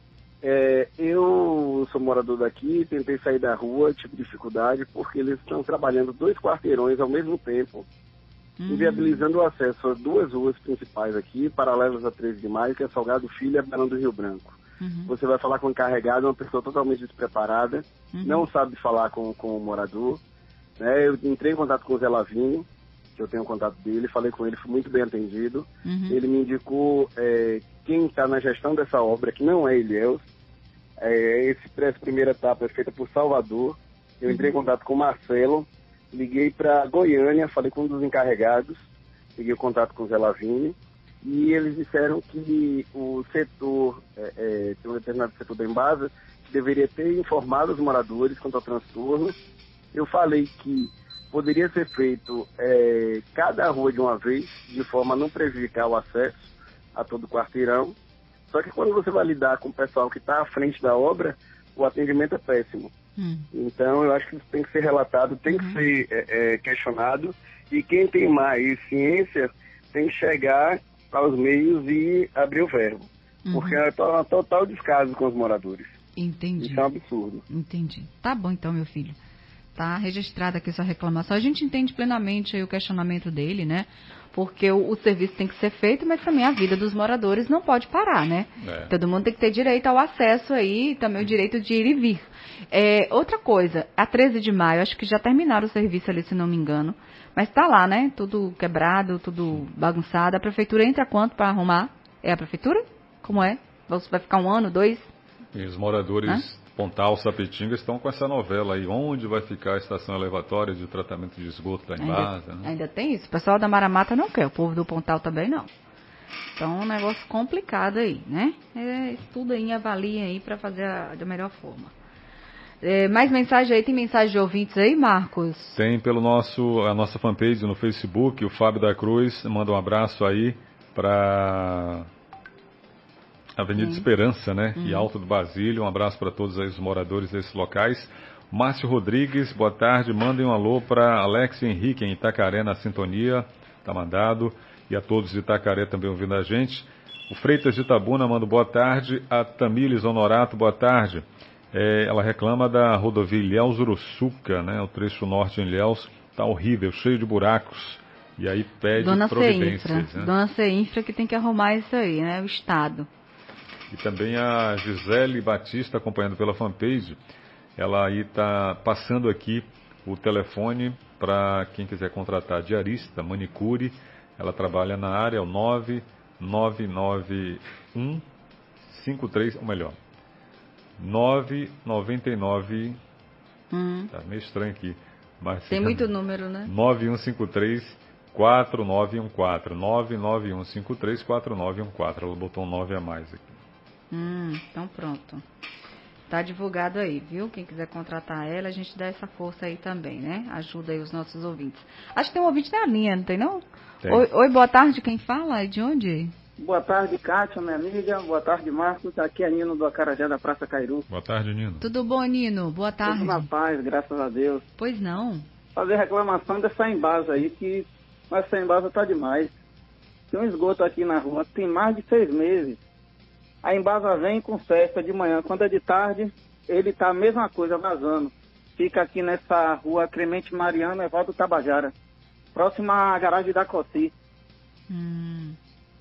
Speaker 6: É, eu sou morador daqui, tentei sair da rua, tive dificuldade, porque eles estão trabalhando dois quarteirões ao mesmo tempo, uhum. inviabilizando o acesso a duas ruas principais aqui, paralelas a treze de maio, que é Salgado Filho e Barão do Rio Branco. Uhum. Você vai falar com o encarregado, uma pessoa totalmente despreparada, uhum. não sabe falar com, com o morador. Né? Eu entrei em contato com o Zé Lavinho, que eu tenho contato dele, falei com ele, fui muito bem atendido. Uhum. Ele me indicou é, quem está na gestão dessa obra, que não é Ilhéus. É, esse, essa primeira etapa é feita por Salvador. Eu entrei em contato com o Marcelo, liguei para Goiânia, falei com um dos encarregados, liguei em contato com o Zé Lavinho, e eles disseram que o setor, é, é, tem um determinado setor da Embasa, que deveria ter informado os moradores quanto ao transtorno. Eu falei que poderia ser feito é, cada rua de uma vez, de forma a não prejudicar o acesso a todo o quarteirão. Só que quando você vai lidar com o pessoal que está à frente da obra, o atendimento é péssimo. Hum. Então, eu acho que isso tem que ser relatado, tem uhum. que ser é, é, questionado, e quem tem mais ciência tem que chegar aos meios e abrir o verbo. Uhum. Porque é um total descaso com os moradores.
Speaker 2: Entendi.
Speaker 6: Isso é um absurdo.
Speaker 2: Entendi. Tá bom então, meu filho. Tá registrada aqui sua reclamação. A gente entende plenamente aí o questionamento dele, né? Porque o, o serviço tem que ser feito, mas também a vida dos moradores não pode parar, né? É. Todo mundo tem que ter direito ao acesso aí, também o direito de ir e vir. É, outra coisa, a treze de maio, acho que já terminaram o serviço ali, se não me engano. Mas tá lá, né? Tudo quebrado, tudo bagunçado. A prefeitura entra quanto para arrumar? É a prefeitura? Como é? Vai ficar um ano, dois?
Speaker 3: E os moradores... Hã? Pontal, Sapetinga estão com essa novela aí, onde vai ficar a estação elevatória de tratamento de esgoto da Embasa,
Speaker 2: ainda,
Speaker 3: né?
Speaker 2: Ainda tem isso, o pessoal da Maramata não quer, o povo do Pontal também não. Então é um negócio complicado aí, né? É, estuda aí, avalia aí para fazer a, da melhor forma. É, mais mensagem aí, tem mensagem de ouvintes aí, Marcos?
Speaker 3: Tem pelo nosso, a nossa fanpage no Facebook, o Fábio da Cruz manda um abraço aí para... Avenida Sim. Esperança, né? Uhum. E Alto do Basílio. Um abraço para todos aí os moradores desses locais. Márcio Rodrigues, boa tarde. Mandem um alô para Alex Henrique em Itacaré na sintonia. Tá mandado. E a todos de Itacaré também ouvindo a gente. O Freitas de Itabuna manda boa tarde. A Tamílis Honorato, boa tarde. É, ela reclama da rodovia Ilhéus-Uruçuca, né? O trecho norte em Ilhéus tá horrível, cheio de buracos. E aí pede
Speaker 2: Dona
Speaker 3: providências.
Speaker 2: Né?
Speaker 3: Né?
Speaker 2: Dona Ceinfra que tem que arrumar isso aí, né? O Estado.
Speaker 3: E também a Gisele Batista, acompanhando pela fanpage, ela aí está passando aqui o telefone para quem quiser contratar diarista, manicure. Ela trabalha na área, é o nove nove nove um cinco três, ou melhor, nove nove nove, hum. Tá meio estranho aqui. Mas
Speaker 2: tem muito número, né?
Speaker 3: nove um cinco três quatro nove um quatro, nove nove um cinco três quatro nove um quatro, ela botou um nove a mais aqui.
Speaker 2: Hum, então pronto. Tá divulgado aí, viu? Quem quiser contratar ela, a gente dá essa força aí também, né? Ajuda aí os nossos ouvintes. Acho que tem um ouvinte na linha, não tem não? Tem. Oi, oi, boa tarde, quem fala? De onde?
Speaker 7: Boa tarde, Kátia, minha amiga. Boa tarde, Marcos. Aqui é Nino do Acarajé da Praça Cairu.
Speaker 3: Boa tarde, Nino.
Speaker 2: Tudo bom, Nino? Boa tarde.
Speaker 7: Tudo na paz, graças a Deus.
Speaker 2: Pois não.
Speaker 7: Fazer reclamação dessa Embasa aí, que essa Embasa tá demais. Tem um esgoto aqui na rua, tem mais de seis meses. A Embasa vem com festa de manhã. Quando é de tarde, ele tá a mesma coisa, vazando. Fica aqui nessa rua Clemente Mariano, Evaldo Tabajara. Próxima à garagem da Coci.
Speaker 2: Hum,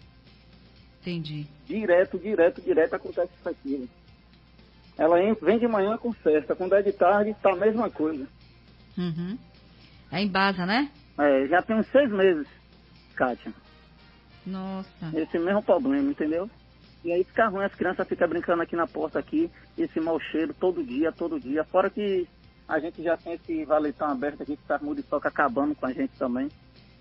Speaker 2: entendi.
Speaker 7: Direto, direto, direto acontece isso aqui. Ela vem de manhã com festa. Quando é de tarde, tá a mesma coisa.
Speaker 2: Uhum. É Embasa, né?
Speaker 7: É, já tem uns seis meses, Kátia.
Speaker 2: Nossa.
Speaker 7: Esse mesmo problema, entendeu? E aí fica ruim, as crianças ficam brincando aqui na porta aqui, esse mau cheiro todo dia, todo dia. Fora que a gente já tem esse valetão aberto aqui, que tá muriçoca acabando com a gente também.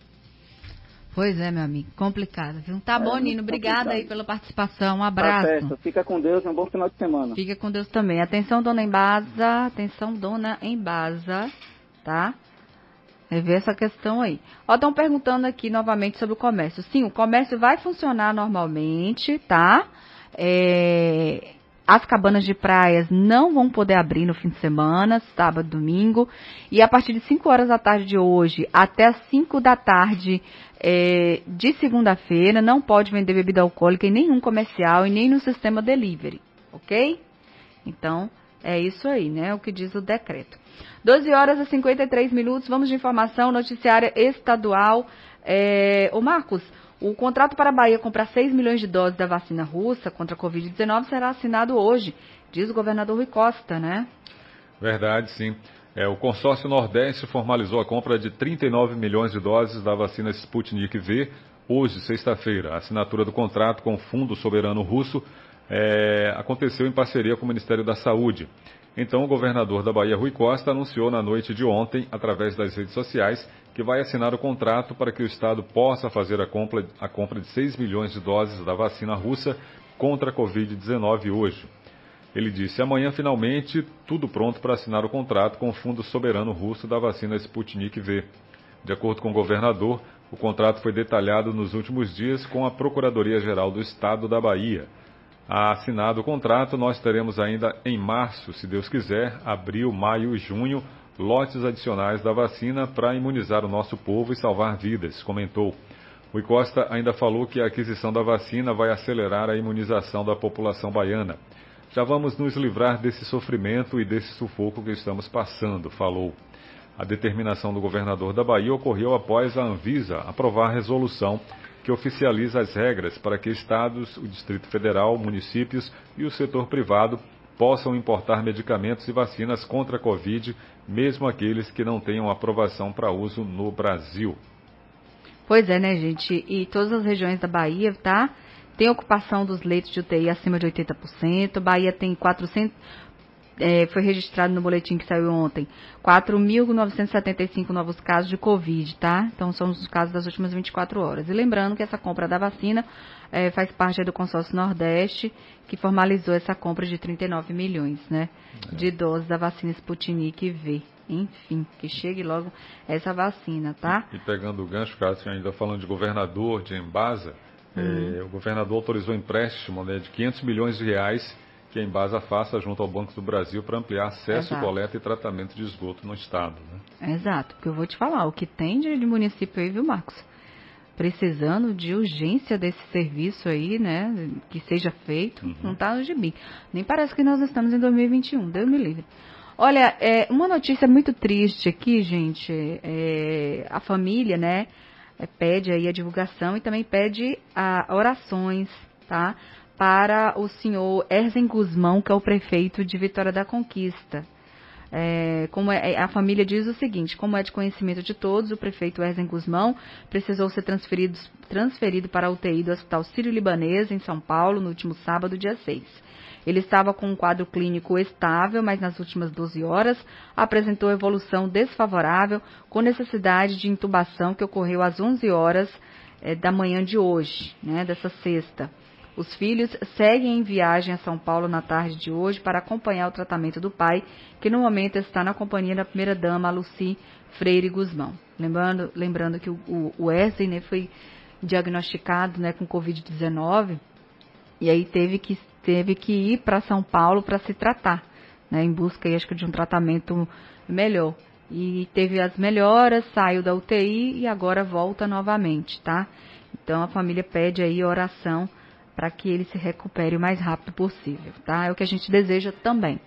Speaker 2: Pois é, meu amigo, complicado, viu? Tá é, bom, Nino, obrigada aí pela participação, um abraço.
Speaker 7: Tá certo, fica com Deus e um bom final de semana.
Speaker 2: Fica com Deus também. Atenção, dona Embasa, atenção, dona Embasa, tá? Rever essa questão aí. Ó, estão perguntando aqui novamente sobre o comércio. Sim, o comércio vai funcionar normalmente, tá? É, as cabanas de praias não vão poder abrir no fim de semana, sábado, domingo. E a partir de cinco horas da tarde de hoje até as cinco da tarde é, de segunda-feira, não pode vender bebida alcoólica em nenhum comercial e nem no sistema delivery, ok? Então, é isso aí, né? O que diz o decreto. doze horas e cinquenta e três minutos, vamos de informação noticiária estadual. É, ô Marcos, o contrato para a Bahia comprar seis milhões de doses da vacina russa contra a covid dezenove será assinado hoje, diz o governador Rui Costa, né?
Speaker 3: Verdade, sim. É, o consórcio Nordeste formalizou a compra de trinta e nove milhões de doses da vacina Sputnik V hoje, sexta-feira. A assinatura do contrato com o Fundo Soberano Russo é, aconteceu em parceria com o Ministério da Saúde. Então, o governador da Bahia, Rui Costa, anunciou na noite de ontem, através das redes sociais, que vai assinar o contrato para que o Estado possa fazer a compra, a compra de seis milhões de doses da vacina russa contra a covid dezenove hoje. Ele disse, amanhã, finalmente, tudo pronto para assinar o contrato com o Fundo Soberano Russo da vacina Sputnik V. De acordo com o governador, o contrato foi detalhado nos últimos dias com a Procuradoria-Geral do Estado da Bahia. Assinado o contrato, nós teremos ainda em março, se Deus quiser, abril, maio e junho, lotes adicionais da vacina para imunizar o nosso povo e salvar vidas, comentou. Rui Costa ainda falou que a aquisição da vacina vai acelerar a imunização da população baiana. Já vamos nos livrar desse sofrimento e desse sufoco que estamos passando, falou. A determinação do governador da Bahia ocorreu após a Anvisa aprovar a resolução que oficializa as regras para que estados, o Distrito Federal, municípios e o setor privado possam importar medicamentos e vacinas contra a Covid, mesmo aqueles que não tenham aprovação para uso no Brasil.
Speaker 2: Pois é, né, gente? E todas as regiões da Bahia, tá? Tem ocupação dos leitos de U T I acima de oitenta por cento. Bahia tem quatrocentos... É, foi registrado no boletim que saiu ontem, quatro mil novecentos e setenta e cinco novos casos de Covid, tá? Então, são os casos das últimas vinte e quatro horas. E lembrando que essa compra da vacina é, faz parte do consórcio Nordeste, que formalizou essa compra de trinta e nove milhões, né? É. De doses da vacina Sputnik V. Enfim, que chegue logo essa vacina, tá?
Speaker 3: E, e pegando o gancho, Cássio, ainda falando de governador, de Embasa, hum. é, o governador autorizou empréstimo, né, de quinhentos milhões de reais que a Embasa faça junto ao Banco do Brasil para ampliar acesso, Exato. coleta e tratamento de esgoto no estado. Né?
Speaker 2: Exato, porque eu vou te falar, o que tem de, de município aí, viu, Marcos? Precisando de urgência desse serviço aí, né, que seja feito, uhum. não está no gibi. Nem parece que nós estamos em dois mil e vinte e um, Deus me livre. Olha, é, uma notícia muito triste aqui, gente, é, a família, né, é, pede aí a divulgação e também pede a, orações, tá? Para o senhor Erzen Guzmão, que é o prefeito de Vitória da Conquista. É, como é, a família diz o seguinte, como é de conhecimento de todos, o prefeito Erzen Guzmão precisou ser transferido, transferido para a U T I do Hospital Sírio-Libanês, em São Paulo, no último sábado, dia seis. Ele estava com um quadro clínico estável, mas nas últimas doze horas apresentou evolução desfavorável, com necessidade de intubação, que ocorreu às onze horas é, da manhã de hoje, né, dessa sexta. Os filhos seguem em viagem a São Paulo na tarde de hoje para acompanhar o tratamento do pai, que no momento está na companhia da primeira-dama, Lucy Freire Guzmão. Lembrando, lembrando que o, o, o Erzen, né, foi diagnosticado, né, com covid dezenove e aí teve que, teve que ir para São Paulo para se tratar, né, em busca, acho que, de um tratamento melhor. E teve as melhoras, saiu da U T I e agora volta novamente, tá? Então a família pede aí oração para que ele se recupere o mais rápido possível, tá? É o que a gente deseja também.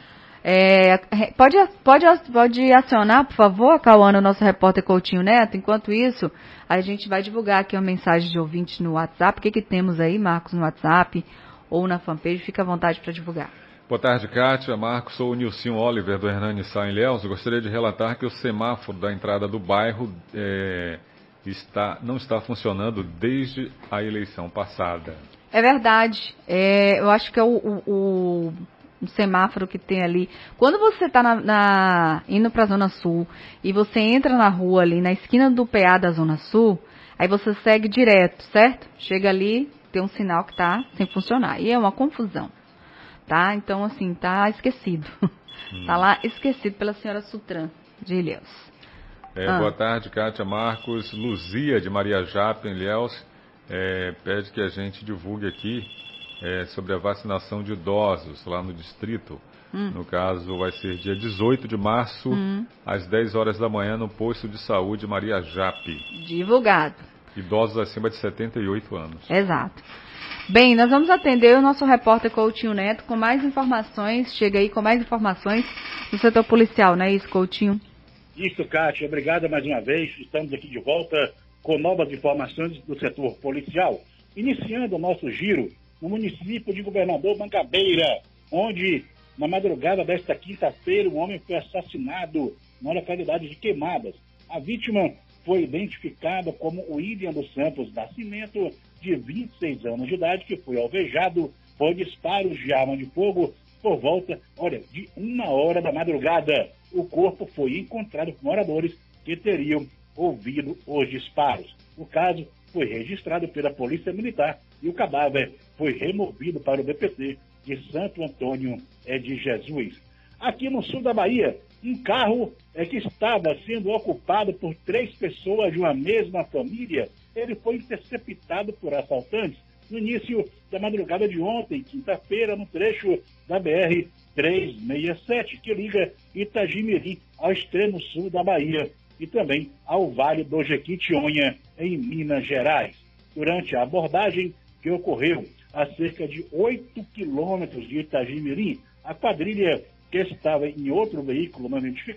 Speaker 2: É, pode, pode, pode acionar, por favor, Cauana, o nosso repórter Coutinho Neto. Enquanto isso, a gente vai divulgar aqui uma mensagem de ouvinte no WhatsApp. O que, que temos aí, Marcos, no WhatsApp ou na fanpage? Fica à vontade para divulgar.
Speaker 3: Boa tarde, Kátia. Marcos, sou o Nilcinho Oliver, do Hernani Sá, em Ilhéus. Eu gostaria de relatar que o semáforo da entrada do bairro é, está, não está funcionando desde a eleição passada.
Speaker 2: É verdade. É, eu acho que é o, o, o, o semáforo que tem ali. Quando você está na, na, indo para a Zona Sul e você entra na rua ali, na esquina do P A da Zona Sul, aí você segue direto, certo? Chega ali, tem um sinal que está sem funcionar. E é uma confusão, tá? Então, assim, tá esquecido. Hum. Tá lá esquecido pela senhora Sutran de Ilhéus.
Speaker 3: É, ah. Boa tarde, Kátia, Marcos. Luzia, de Maria Japa, em Ilhéus. É, pede que a gente divulgue aqui é, sobre a vacinação de idosos lá no distrito. Hum. No caso, vai ser dia dezoito de março, hum. às dez horas da manhã, no posto de saúde Maria Jape.
Speaker 2: Divulgado.
Speaker 3: Idosos acima de setenta e oito anos.
Speaker 2: Exato. Bem, nós vamos atender o nosso repórter Coutinho Neto com mais informações. Chega aí com mais informações do setor policial, não é isso, Coutinho?
Speaker 5: Isso, Kátia. Obrigada mais uma vez. Estamos aqui de volta com novas informações do setor policial, iniciando o nosso giro no município de Governador Mangabeira, onde, na madrugada desta quinta-feira, um homem foi assassinado na localidade de Queimadas. A vítima foi identificada como o William dos Santos Nascimento, de vinte e seis anos de idade, que foi alvejado por disparos de arma de fogo por volta, olha, de uma hora da madrugada. O corpo foi encontrado por moradores que teriam ouvido os disparos. O caso foi registrado pela Polícia Militar e o cadáver foi removido para o D P T de Santo Antônio de Jesus. Aqui no sul da Bahia, um carro é que estava sendo ocupado por três pessoas de uma mesma família, ele foi interceptado por assaltantes no início da madrugada de ontem, quinta-feira, no trecho da B R trezentos e sessenta e sete, que liga Itagimirim ao extremo sul da Bahia e também ao Vale do Jequitinhonha, em Minas Gerais. Durante a abordagem que ocorreu a cerca de oito quilômetros de Itagimirim, a quadrilha, que estava em outro veículo não identificado,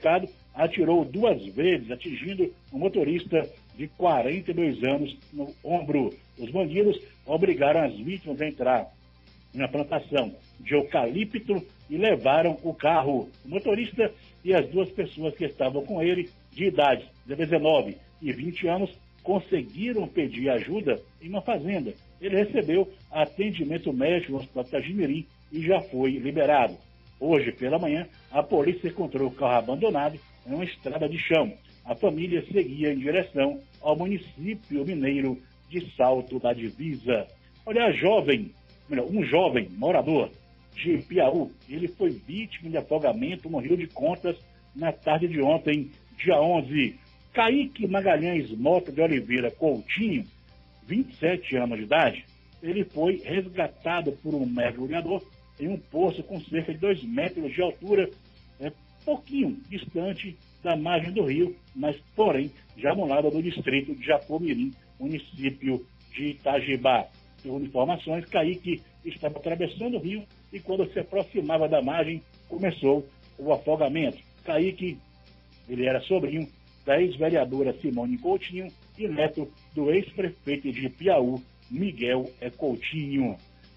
Speaker 5: atirou duas vezes, atingindo um motorista de quarenta e dois anos no ombro. Os bandidos obrigaram as vítimas a entrar na plantação de eucalipto e levaram o carro. O motorista e as duas pessoas que estavam com ele, de idade de dezenove e vinte anos, conseguiram pedir ajuda em uma fazenda. Ele recebeu atendimento médico no hospital de Itagimirim e já foi liberado. Hoje, pela manhã, a polícia encontrou o carro abandonado em uma estrada de chão. A família seguia em direção ao município mineiro de Salto da Divisa. Olha, a jovem, um jovem morador de Piauí, ele foi vítima de afogamento no Rio de Contas na tarde de ontem, dia onze. Kaique Magalhães Mota de Oliveira Coutinho, vinte e sete anos de idade, ele foi resgatado por um mergulhador em um poço com cerca de dois metros de altura, é, pouquinho distante da margem do rio, mas, porém, já no lado do distrito de Japomirim, município de Itajibá. Segundo informações, Kaique estava atravessando o rio e, quando se aproximava da margem, começou o afogamento. Kaique, ele era sobrinho da ex-vereadora Simone Coutinho e neto do ex-prefeito de Piauí, Miguel Coutinho.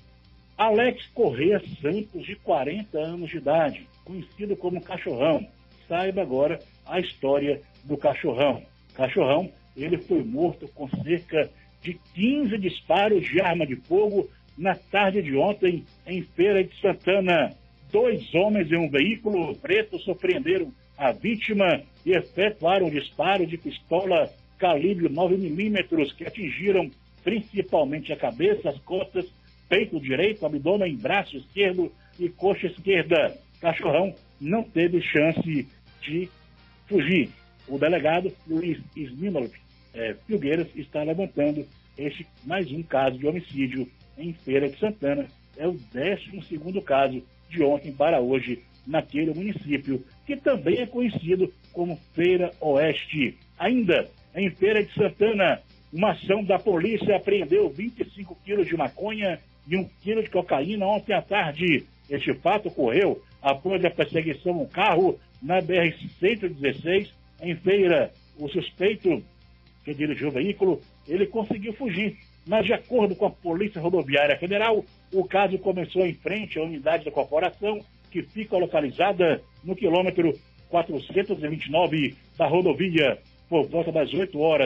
Speaker 5: Alex Corrêa Santos, de quarenta anos de idade, conhecido como Cachorrão. Saiba agora a história do Cachorrão. Cachorrão, ele foi morto com cerca de quinze disparos de arma de fogo na tarde de ontem em Feira de Santana. Dois homens em um veículo preto surpreenderam a vítima e efetuaram disparo de pistola calibre nove milímetros que atingiram principalmente a cabeça, as costas, peito direito, abdômen, braço esquerdo e coxa esquerda. Cachorrão não teve chance de fugir. O delegado Luiz Ismínolo é, Filgueiras está levantando este mais um caso de homicídio em Feira de Santana. É o décimo segundo caso de ontem para hoje naquele município, que também é conhecido como Feira Oeste. Ainda em Feira de Santana, uma ação da polícia apreendeu vinte e cinco quilos de maconha e um quilo de cocaína ontem à tarde. Este fato ocorreu após a perseguição a um carro na B R cento e dezesseis, em Feira. O suspeito que dirigiu o veículo, ele conseguiu fugir, mas de acordo com a Polícia Rodoviária Federal, o caso começou em frente à unidade da corporação, que fica localizada no quilômetro quatrocentos e vinte e nove da rodovia, por volta das oito horas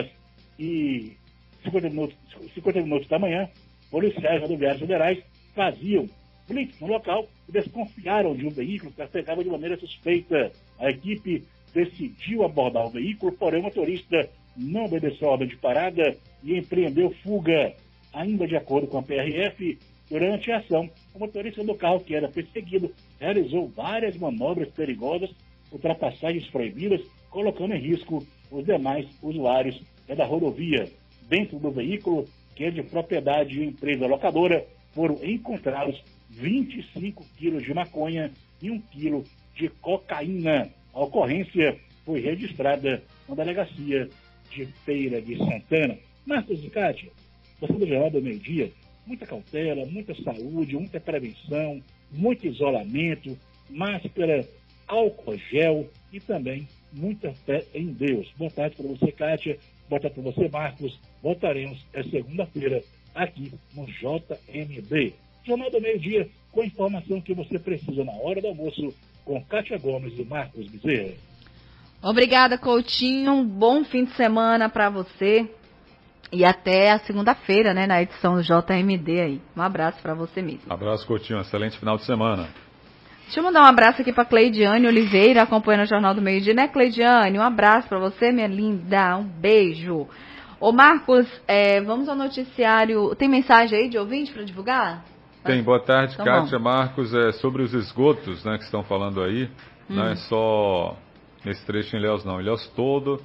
Speaker 5: e cinquenta minutos, cinquenta minutos da manhã. Policiais rodoviários federais faziam blitz no local e desconfiaram de um veículo que trafegava de maneira suspeita. A equipe decidiu abordar o veículo, porém o motorista não obedeceu a ordem de parada e empreendeu fuga. Ainda de acordo com a P R F, durante a ação, o motorista do carro que era perseguido realizou várias manobras perigosas, ultrapassagens proibidas, colocando em risco os demais usuários da rodovia. Dentro do veículo, que é de propriedade de uma empresa locadora, foram encontrados vinte e cinco quilos de maconha e um quilo de cocaína. A ocorrência foi registrada na delegacia de Feira de Santana. Marcos e Kátia, você do Jornal do Meio Dia, muita cautela, muita saúde, muita prevenção, muito isolamento, máscara, álcool gel e também muita fé em Deus. Boa tarde para você, Kátia. Boa tarde para você, Marcos. Voltaremos é segunda-feira aqui no J M B. Jornal do Meio Dia, com a informação que você precisa na hora do almoço, com Kátia Gomes e Marcos Bezerra.
Speaker 2: Obrigada, Coutinho. Um bom fim de semana para você. E até a segunda-feira, né, na edição do J M D aí. Um abraço para você mesmo.
Speaker 3: Abraço, Coutinho. Excelente final de semana.
Speaker 2: Deixa eu mandar um abraço aqui para Cleidiane Oliveira, acompanhando o Jornal do Meio Dia, né, Cleidiane? Um abraço para você, minha linda. Um beijo. Ô, Marcos, é, vamos ao noticiário. Tem mensagem aí de ouvinte para divulgar?
Speaker 3: Tem. Boa tarde,
Speaker 2: então,
Speaker 3: Kátia,
Speaker 2: bom.
Speaker 3: Marcos. É, sobre os esgotos, né, que estão falando aí, hum. não é só nesse trecho em Ilhéus, não. Ilhéus todo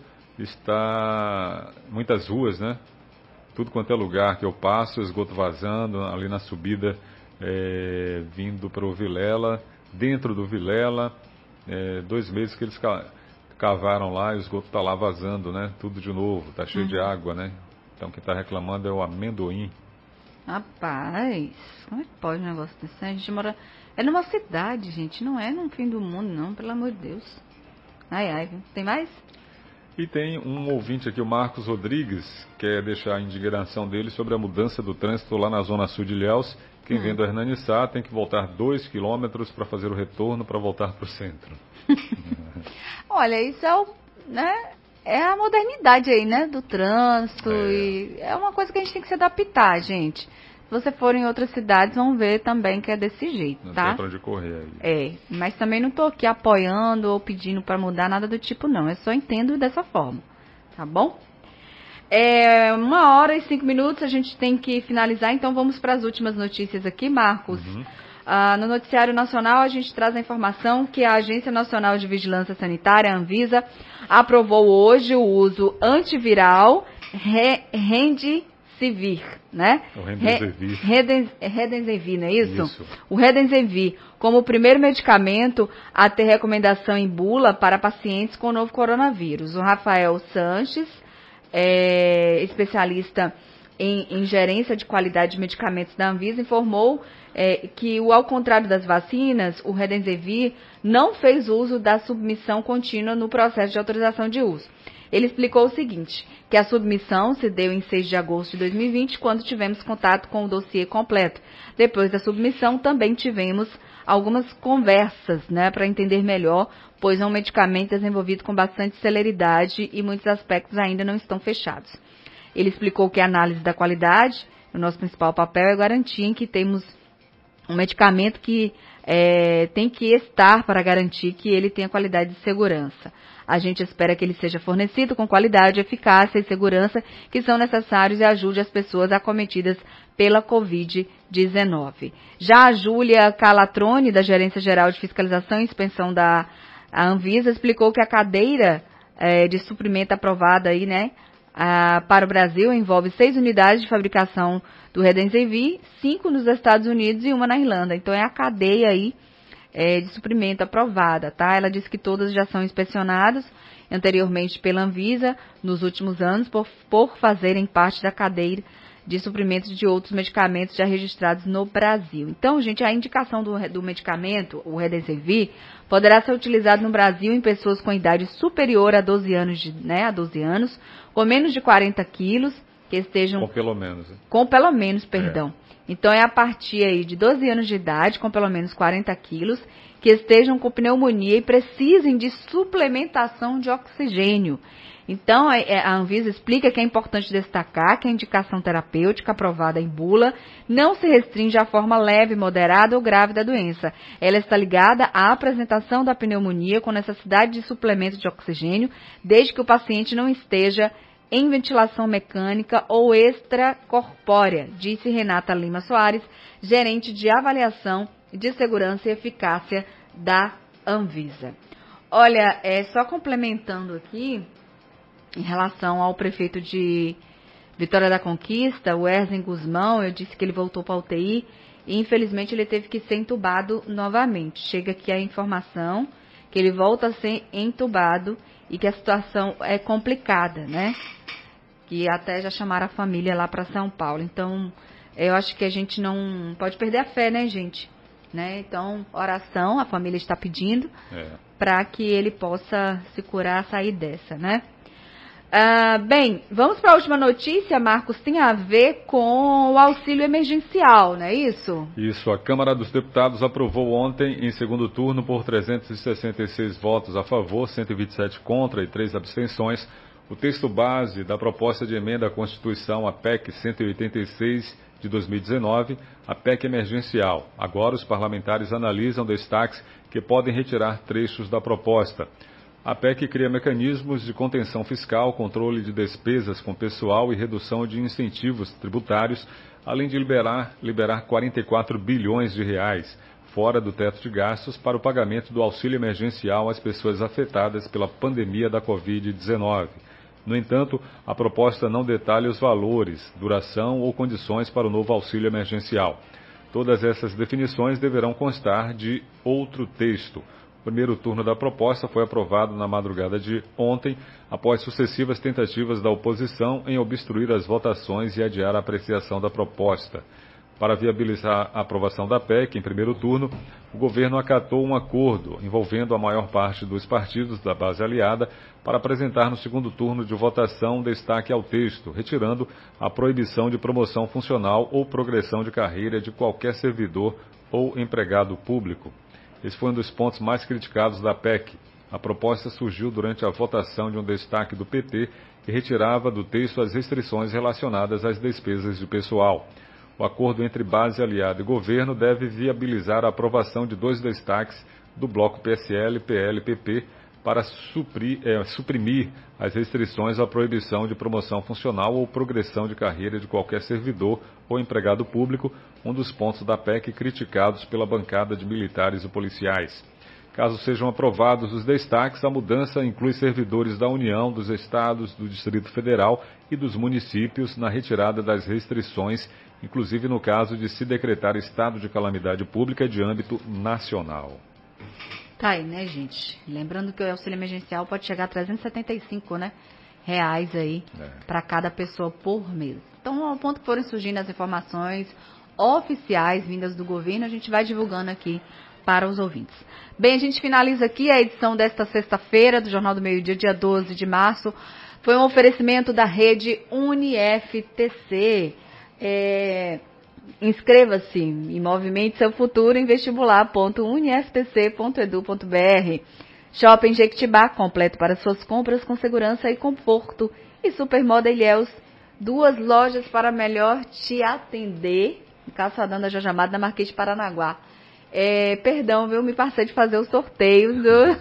Speaker 3: está... muitas ruas, né? Tudo quanto é lugar que eu passo, esgoto vazando, ali na subida, é, vindo para o Vilela, dentro do Vilela, é, dois meses que eles cavaram lá e o esgoto está lá vazando, né? Tudo de novo, está cheio uhum. de água, né? Então quem está reclamando é o amendoim.
Speaker 2: Rapaz, como é que pode um negócio desse? A gente mora... É numa cidade, gente, não é no fim do mundo, não, pelo amor de Deus. Ai, ai, tem mais?
Speaker 3: E tem um ouvinte aqui, o Marcos Rodrigues, quer deixar a indignação dele sobre a mudança do trânsito lá na zona sul de Ilhéus. Quem hum. vem do Hernanissá tem que voltar dois quilômetros para fazer o retorno para voltar para o centro.
Speaker 2: Olha, isso é, o, né, é a modernidade aí, né, do trânsito. É. E é uma coisa que a gente tem que se adaptar, gente. Se você for em outras cidades, vão ver também que é desse jeito,
Speaker 3: não
Speaker 2: tá?
Speaker 3: Não tem pra onde correr aí.
Speaker 2: É, mas também não tô aqui apoiando ou pedindo para mudar nada do tipo, não. Eu só entendo dessa forma, tá bom? É uma hora e cinco minutos, a gente tem que finalizar, então vamos para as últimas notícias aqui, Marcos. Uhum. Ah, no Noticiário Nacional, a gente traz a informação que a Agência Nacional de Vigilância Sanitária, a Anvisa, aprovou hoje o uso antiviral Remdesivir. Remdesivir, né?
Speaker 3: O Remdesivir.
Speaker 2: Remdesivir, não é isso? Isso. O Remdesivir, como o primeiro medicamento a ter recomendação em bula para pacientes com o novo coronavírus. O Rafael Sanches, é, especialista em, em gerência de qualidade de medicamentos da Anvisa, informou é, que, ao contrário das vacinas, o Remdesivir não fez uso da submissão contínua no processo de autorização de uso. Ele explicou o seguinte, que a submissão se deu em seis de agosto de dois mil e vinte, quando tivemos contato com o dossiê completo. Depois da submissão, também tivemos algumas conversas, né, para entender melhor, pois é um medicamento desenvolvido com bastante celeridade e muitos aspectos ainda não estão fechados. Ele explicou que a análise da qualidade, o nosso principal papel é garantir que temos um medicamento que é, tem que estar para garantir que ele tenha qualidade de segurança. A gente espera que ele seja fornecido com qualidade, eficácia e segurança que são necessários e ajude as pessoas acometidas pela covid dezenove. Já a Júlia Calatrone, da Gerência Geral de Fiscalização e Inspeção da Anvisa, explicou que a cadeira é, de suprimento aprovada aí, né, a, para o Brasil envolve seis unidades de fabricação do Remdesivir, cinco nos Estados Unidos e uma na Irlanda. Então é a cadeia aí É, de suprimento aprovada, tá? Ela disse que todas já são inspecionadas anteriormente pela Anvisa nos últimos anos por, por fazerem parte da cadeia de suprimentos de outros medicamentos já registrados no Brasil. Então, gente, a indicação do, do medicamento, o Remdesivir, poderá ser utilizado no Brasil em pessoas com idade superior a doze anos, de, né, a doze anos, com menos de quarenta quilos, que estejam...
Speaker 3: Com pelo menos.
Speaker 2: Com pelo menos, perdão. É. Então, é a partir aí de doze anos de idade, com pelo menos quarenta quilos, que estejam com pneumonia e precisem de suplementação de oxigênio. Então, a Anvisa explica que é importante destacar que a indicação terapêutica aprovada em bula não se restringe à forma leve, moderada ou grave da doença. Ela está ligada à apresentação da pneumonia com necessidade de suplemento de oxigênio, desde que o paciente não esteja em ventilação mecânica ou extracorpórea, disse Renata Lima Soares, gerente de avaliação de segurança e eficácia da Anvisa. Olha, é, só complementando aqui, em relação ao prefeito de Vitória da Conquista, o Erzen Guzmão, eu disse que ele voltou para a U T I e infelizmente ele teve que ser entubado novamente. Chega aqui a informação que ele volta a ser entubado e que a situação é complicada, né? Que até já chamaram a família lá para São Paulo. Então, eu acho que a gente não pode perder a fé, né, gente? Né? Então, oração, a família está pedindo é. para que ele possa se curar, sair dessa, né? Ah, bem, vamos para a última notícia, Marcos, tem a ver com o auxílio emergencial, não é isso?
Speaker 3: Isso, a Câmara dos Deputados aprovou ontem, em segundo turno, por trezentos e sessenta e seis votos a favor, cento e vinte e sete contra e três abstenções, o texto base da proposta de emenda à Constituição, a P E C cento e oitenta e seis de dois mil e dezenove, a P E C emergencial. Agora os parlamentares analisam destaques que podem retirar trechos da proposta. A P E C cria mecanismos de contenção fiscal, controle de despesas com pessoal e redução de incentivos tributários, além de liberar, liberar quarenta e quatro bilhões de reais, fora do teto de gastos, para o pagamento do auxílio emergencial às pessoas afetadas pela pandemia da covid dezenove. No entanto, a proposta não detalha os valores, duração ou condições para o novo auxílio emergencial. Todas essas definições deverão constar de outro texto. O primeiro turno da proposta foi aprovado na madrugada de ontem, após sucessivas tentativas da oposição em obstruir as votações e adiar a apreciação da proposta. Para viabilizar a aprovação da P E C em primeiro turno, o governo acatou um acordo envolvendo a maior parte dos partidos da base aliada para apresentar no segundo turno de votação destaque ao texto, retirando a proibição de promoção funcional ou progressão de carreira de qualquer servidor ou empregado público. Esse foi um dos pontos mais criticados da P E C. A proposta surgiu durante a votação de um destaque do P T que retirava do texto as restrições relacionadas às despesas de pessoal. O acordo entre base aliada e governo deve viabilizar a aprovação de dois destaques do bloco P S L, P L e P P para suprir, é, suprimir as restrições à proibição de promoção funcional ou progressão de carreira de qualquer servidor ou empregado público, um dos pontos da P E C criticados pela bancada de militares e policiais. Caso sejam aprovados os destaques, a mudança inclui servidores da União, dos estados, do Distrito Federal e dos municípios na retirada das restrições, inclusive no caso de se decretar estado de calamidade pública de âmbito nacional.
Speaker 2: Tá aí, né, gente? Lembrando que o auxílio emergencial pode chegar a trezentos e setenta e cinco, né, reais aí é. para cada pessoa por mês. Então, ao ponto que forem surgindo as informações oficiais vindas do governo, a gente vai divulgando aqui para os ouvintes. Bem, a gente finaliza aqui a edição desta sexta-feira do Jornal do Meio-Dia, dia doze de março. Foi um oferecimento da rede UniFTC. É, inscreva-se e movimente seu futuro em vestibular ponto uniftc ponto edu ponto br. Shopping Jequitibá, completo para suas compras com segurança e conforto. E Supermoda Ilhéus, duas lojas para melhor te atender. Calçadão da Jajamada, na Marquês de Paranaguá. É, perdão, viu? Me passei de fazer os sorteios do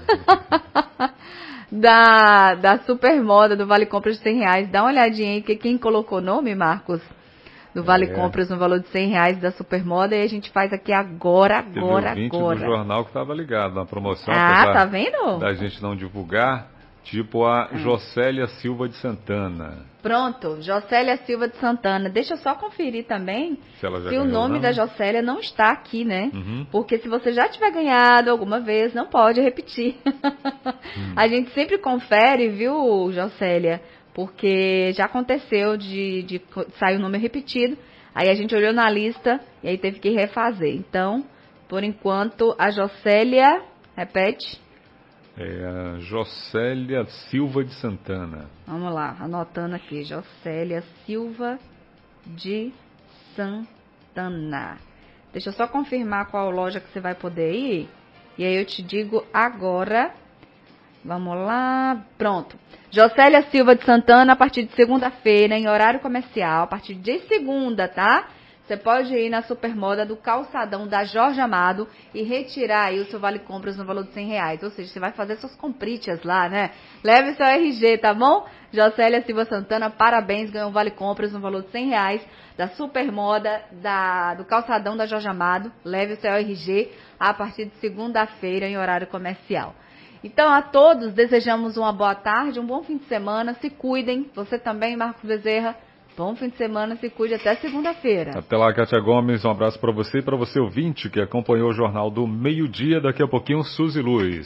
Speaker 2: da, da Supermoda, do Vale Compras de cem reais. Dá uma olhadinha aí, que quem colocou o nome, Marcos, do Vale é. Compras no valor de cem reais da Supermoda, e a gente faz aqui agora, agora,
Speaker 3: Teve ouvinte
Speaker 2: agora.
Speaker 3: do jornal que estava ligado na promoção.
Speaker 2: Ah, tá vendo?
Speaker 3: Da gente não divulgar, tipo a hum. Jocélia Silva de Santana.
Speaker 2: Pronto, Jocélia Silva de Santana. Deixa eu só conferir também se, se o nome da Jocélia não está aqui, né? Uhum. Porque se você já tiver ganhado alguma vez, não pode repetir. Hum. A gente sempre confere, viu, Jocélia? Porque já aconteceu de, de sair o número repetido. Aí a gente olhou na lista e aí teve que refazer. Então, por enquanto, a Jocélia, repete.
Speaker 3: É a Jocélia Silva de Santana.
Speaker 2: Vamos lá, anotando aqui. Jocélia Silva de Santana. Deixa eu só confirmar qual loja que você vai poder ir. E aí eu te digo agora. Vamos lá. Pronto. Jocélia Silva de Santana, a partir de segunda-feira, em horário comercial. A partir de segunda, tá? Você pode ir na Supermoda do Calçadão da Jorge Amado e retirar aí o seu Vale Compras no valor de cem reais. Ou seja, você vai fazer suas compritas lá, né? Leve seu R G, tá bom? Jocélia Silva Santana, parabéns, ganhou um Vale Compras no valor de cem reais da Supermoda da, do Calçadão da Jorge Amado. Leve o seu R G a partir de segunda-feira em horário comercial. Então, a todos, desejamos uma boa tarde, um bom fim de semana. Se cuidem. Você também, Marcos Bezerra. Bom fim de semana, se cuide até segunda-feira.
Speaker 3: Até lá, Kátia Gomes, um abraço para você e para você ouvinte que acompanhou o Jornal do Meio-Dia. Daqui a pouquinho, Suzy Luz.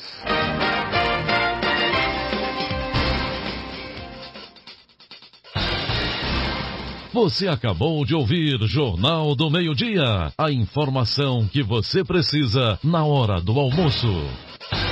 Speaker 1: Você acabou de ouvir Jornal do Meio-Dia. A informação que você precisa na hora do almoço.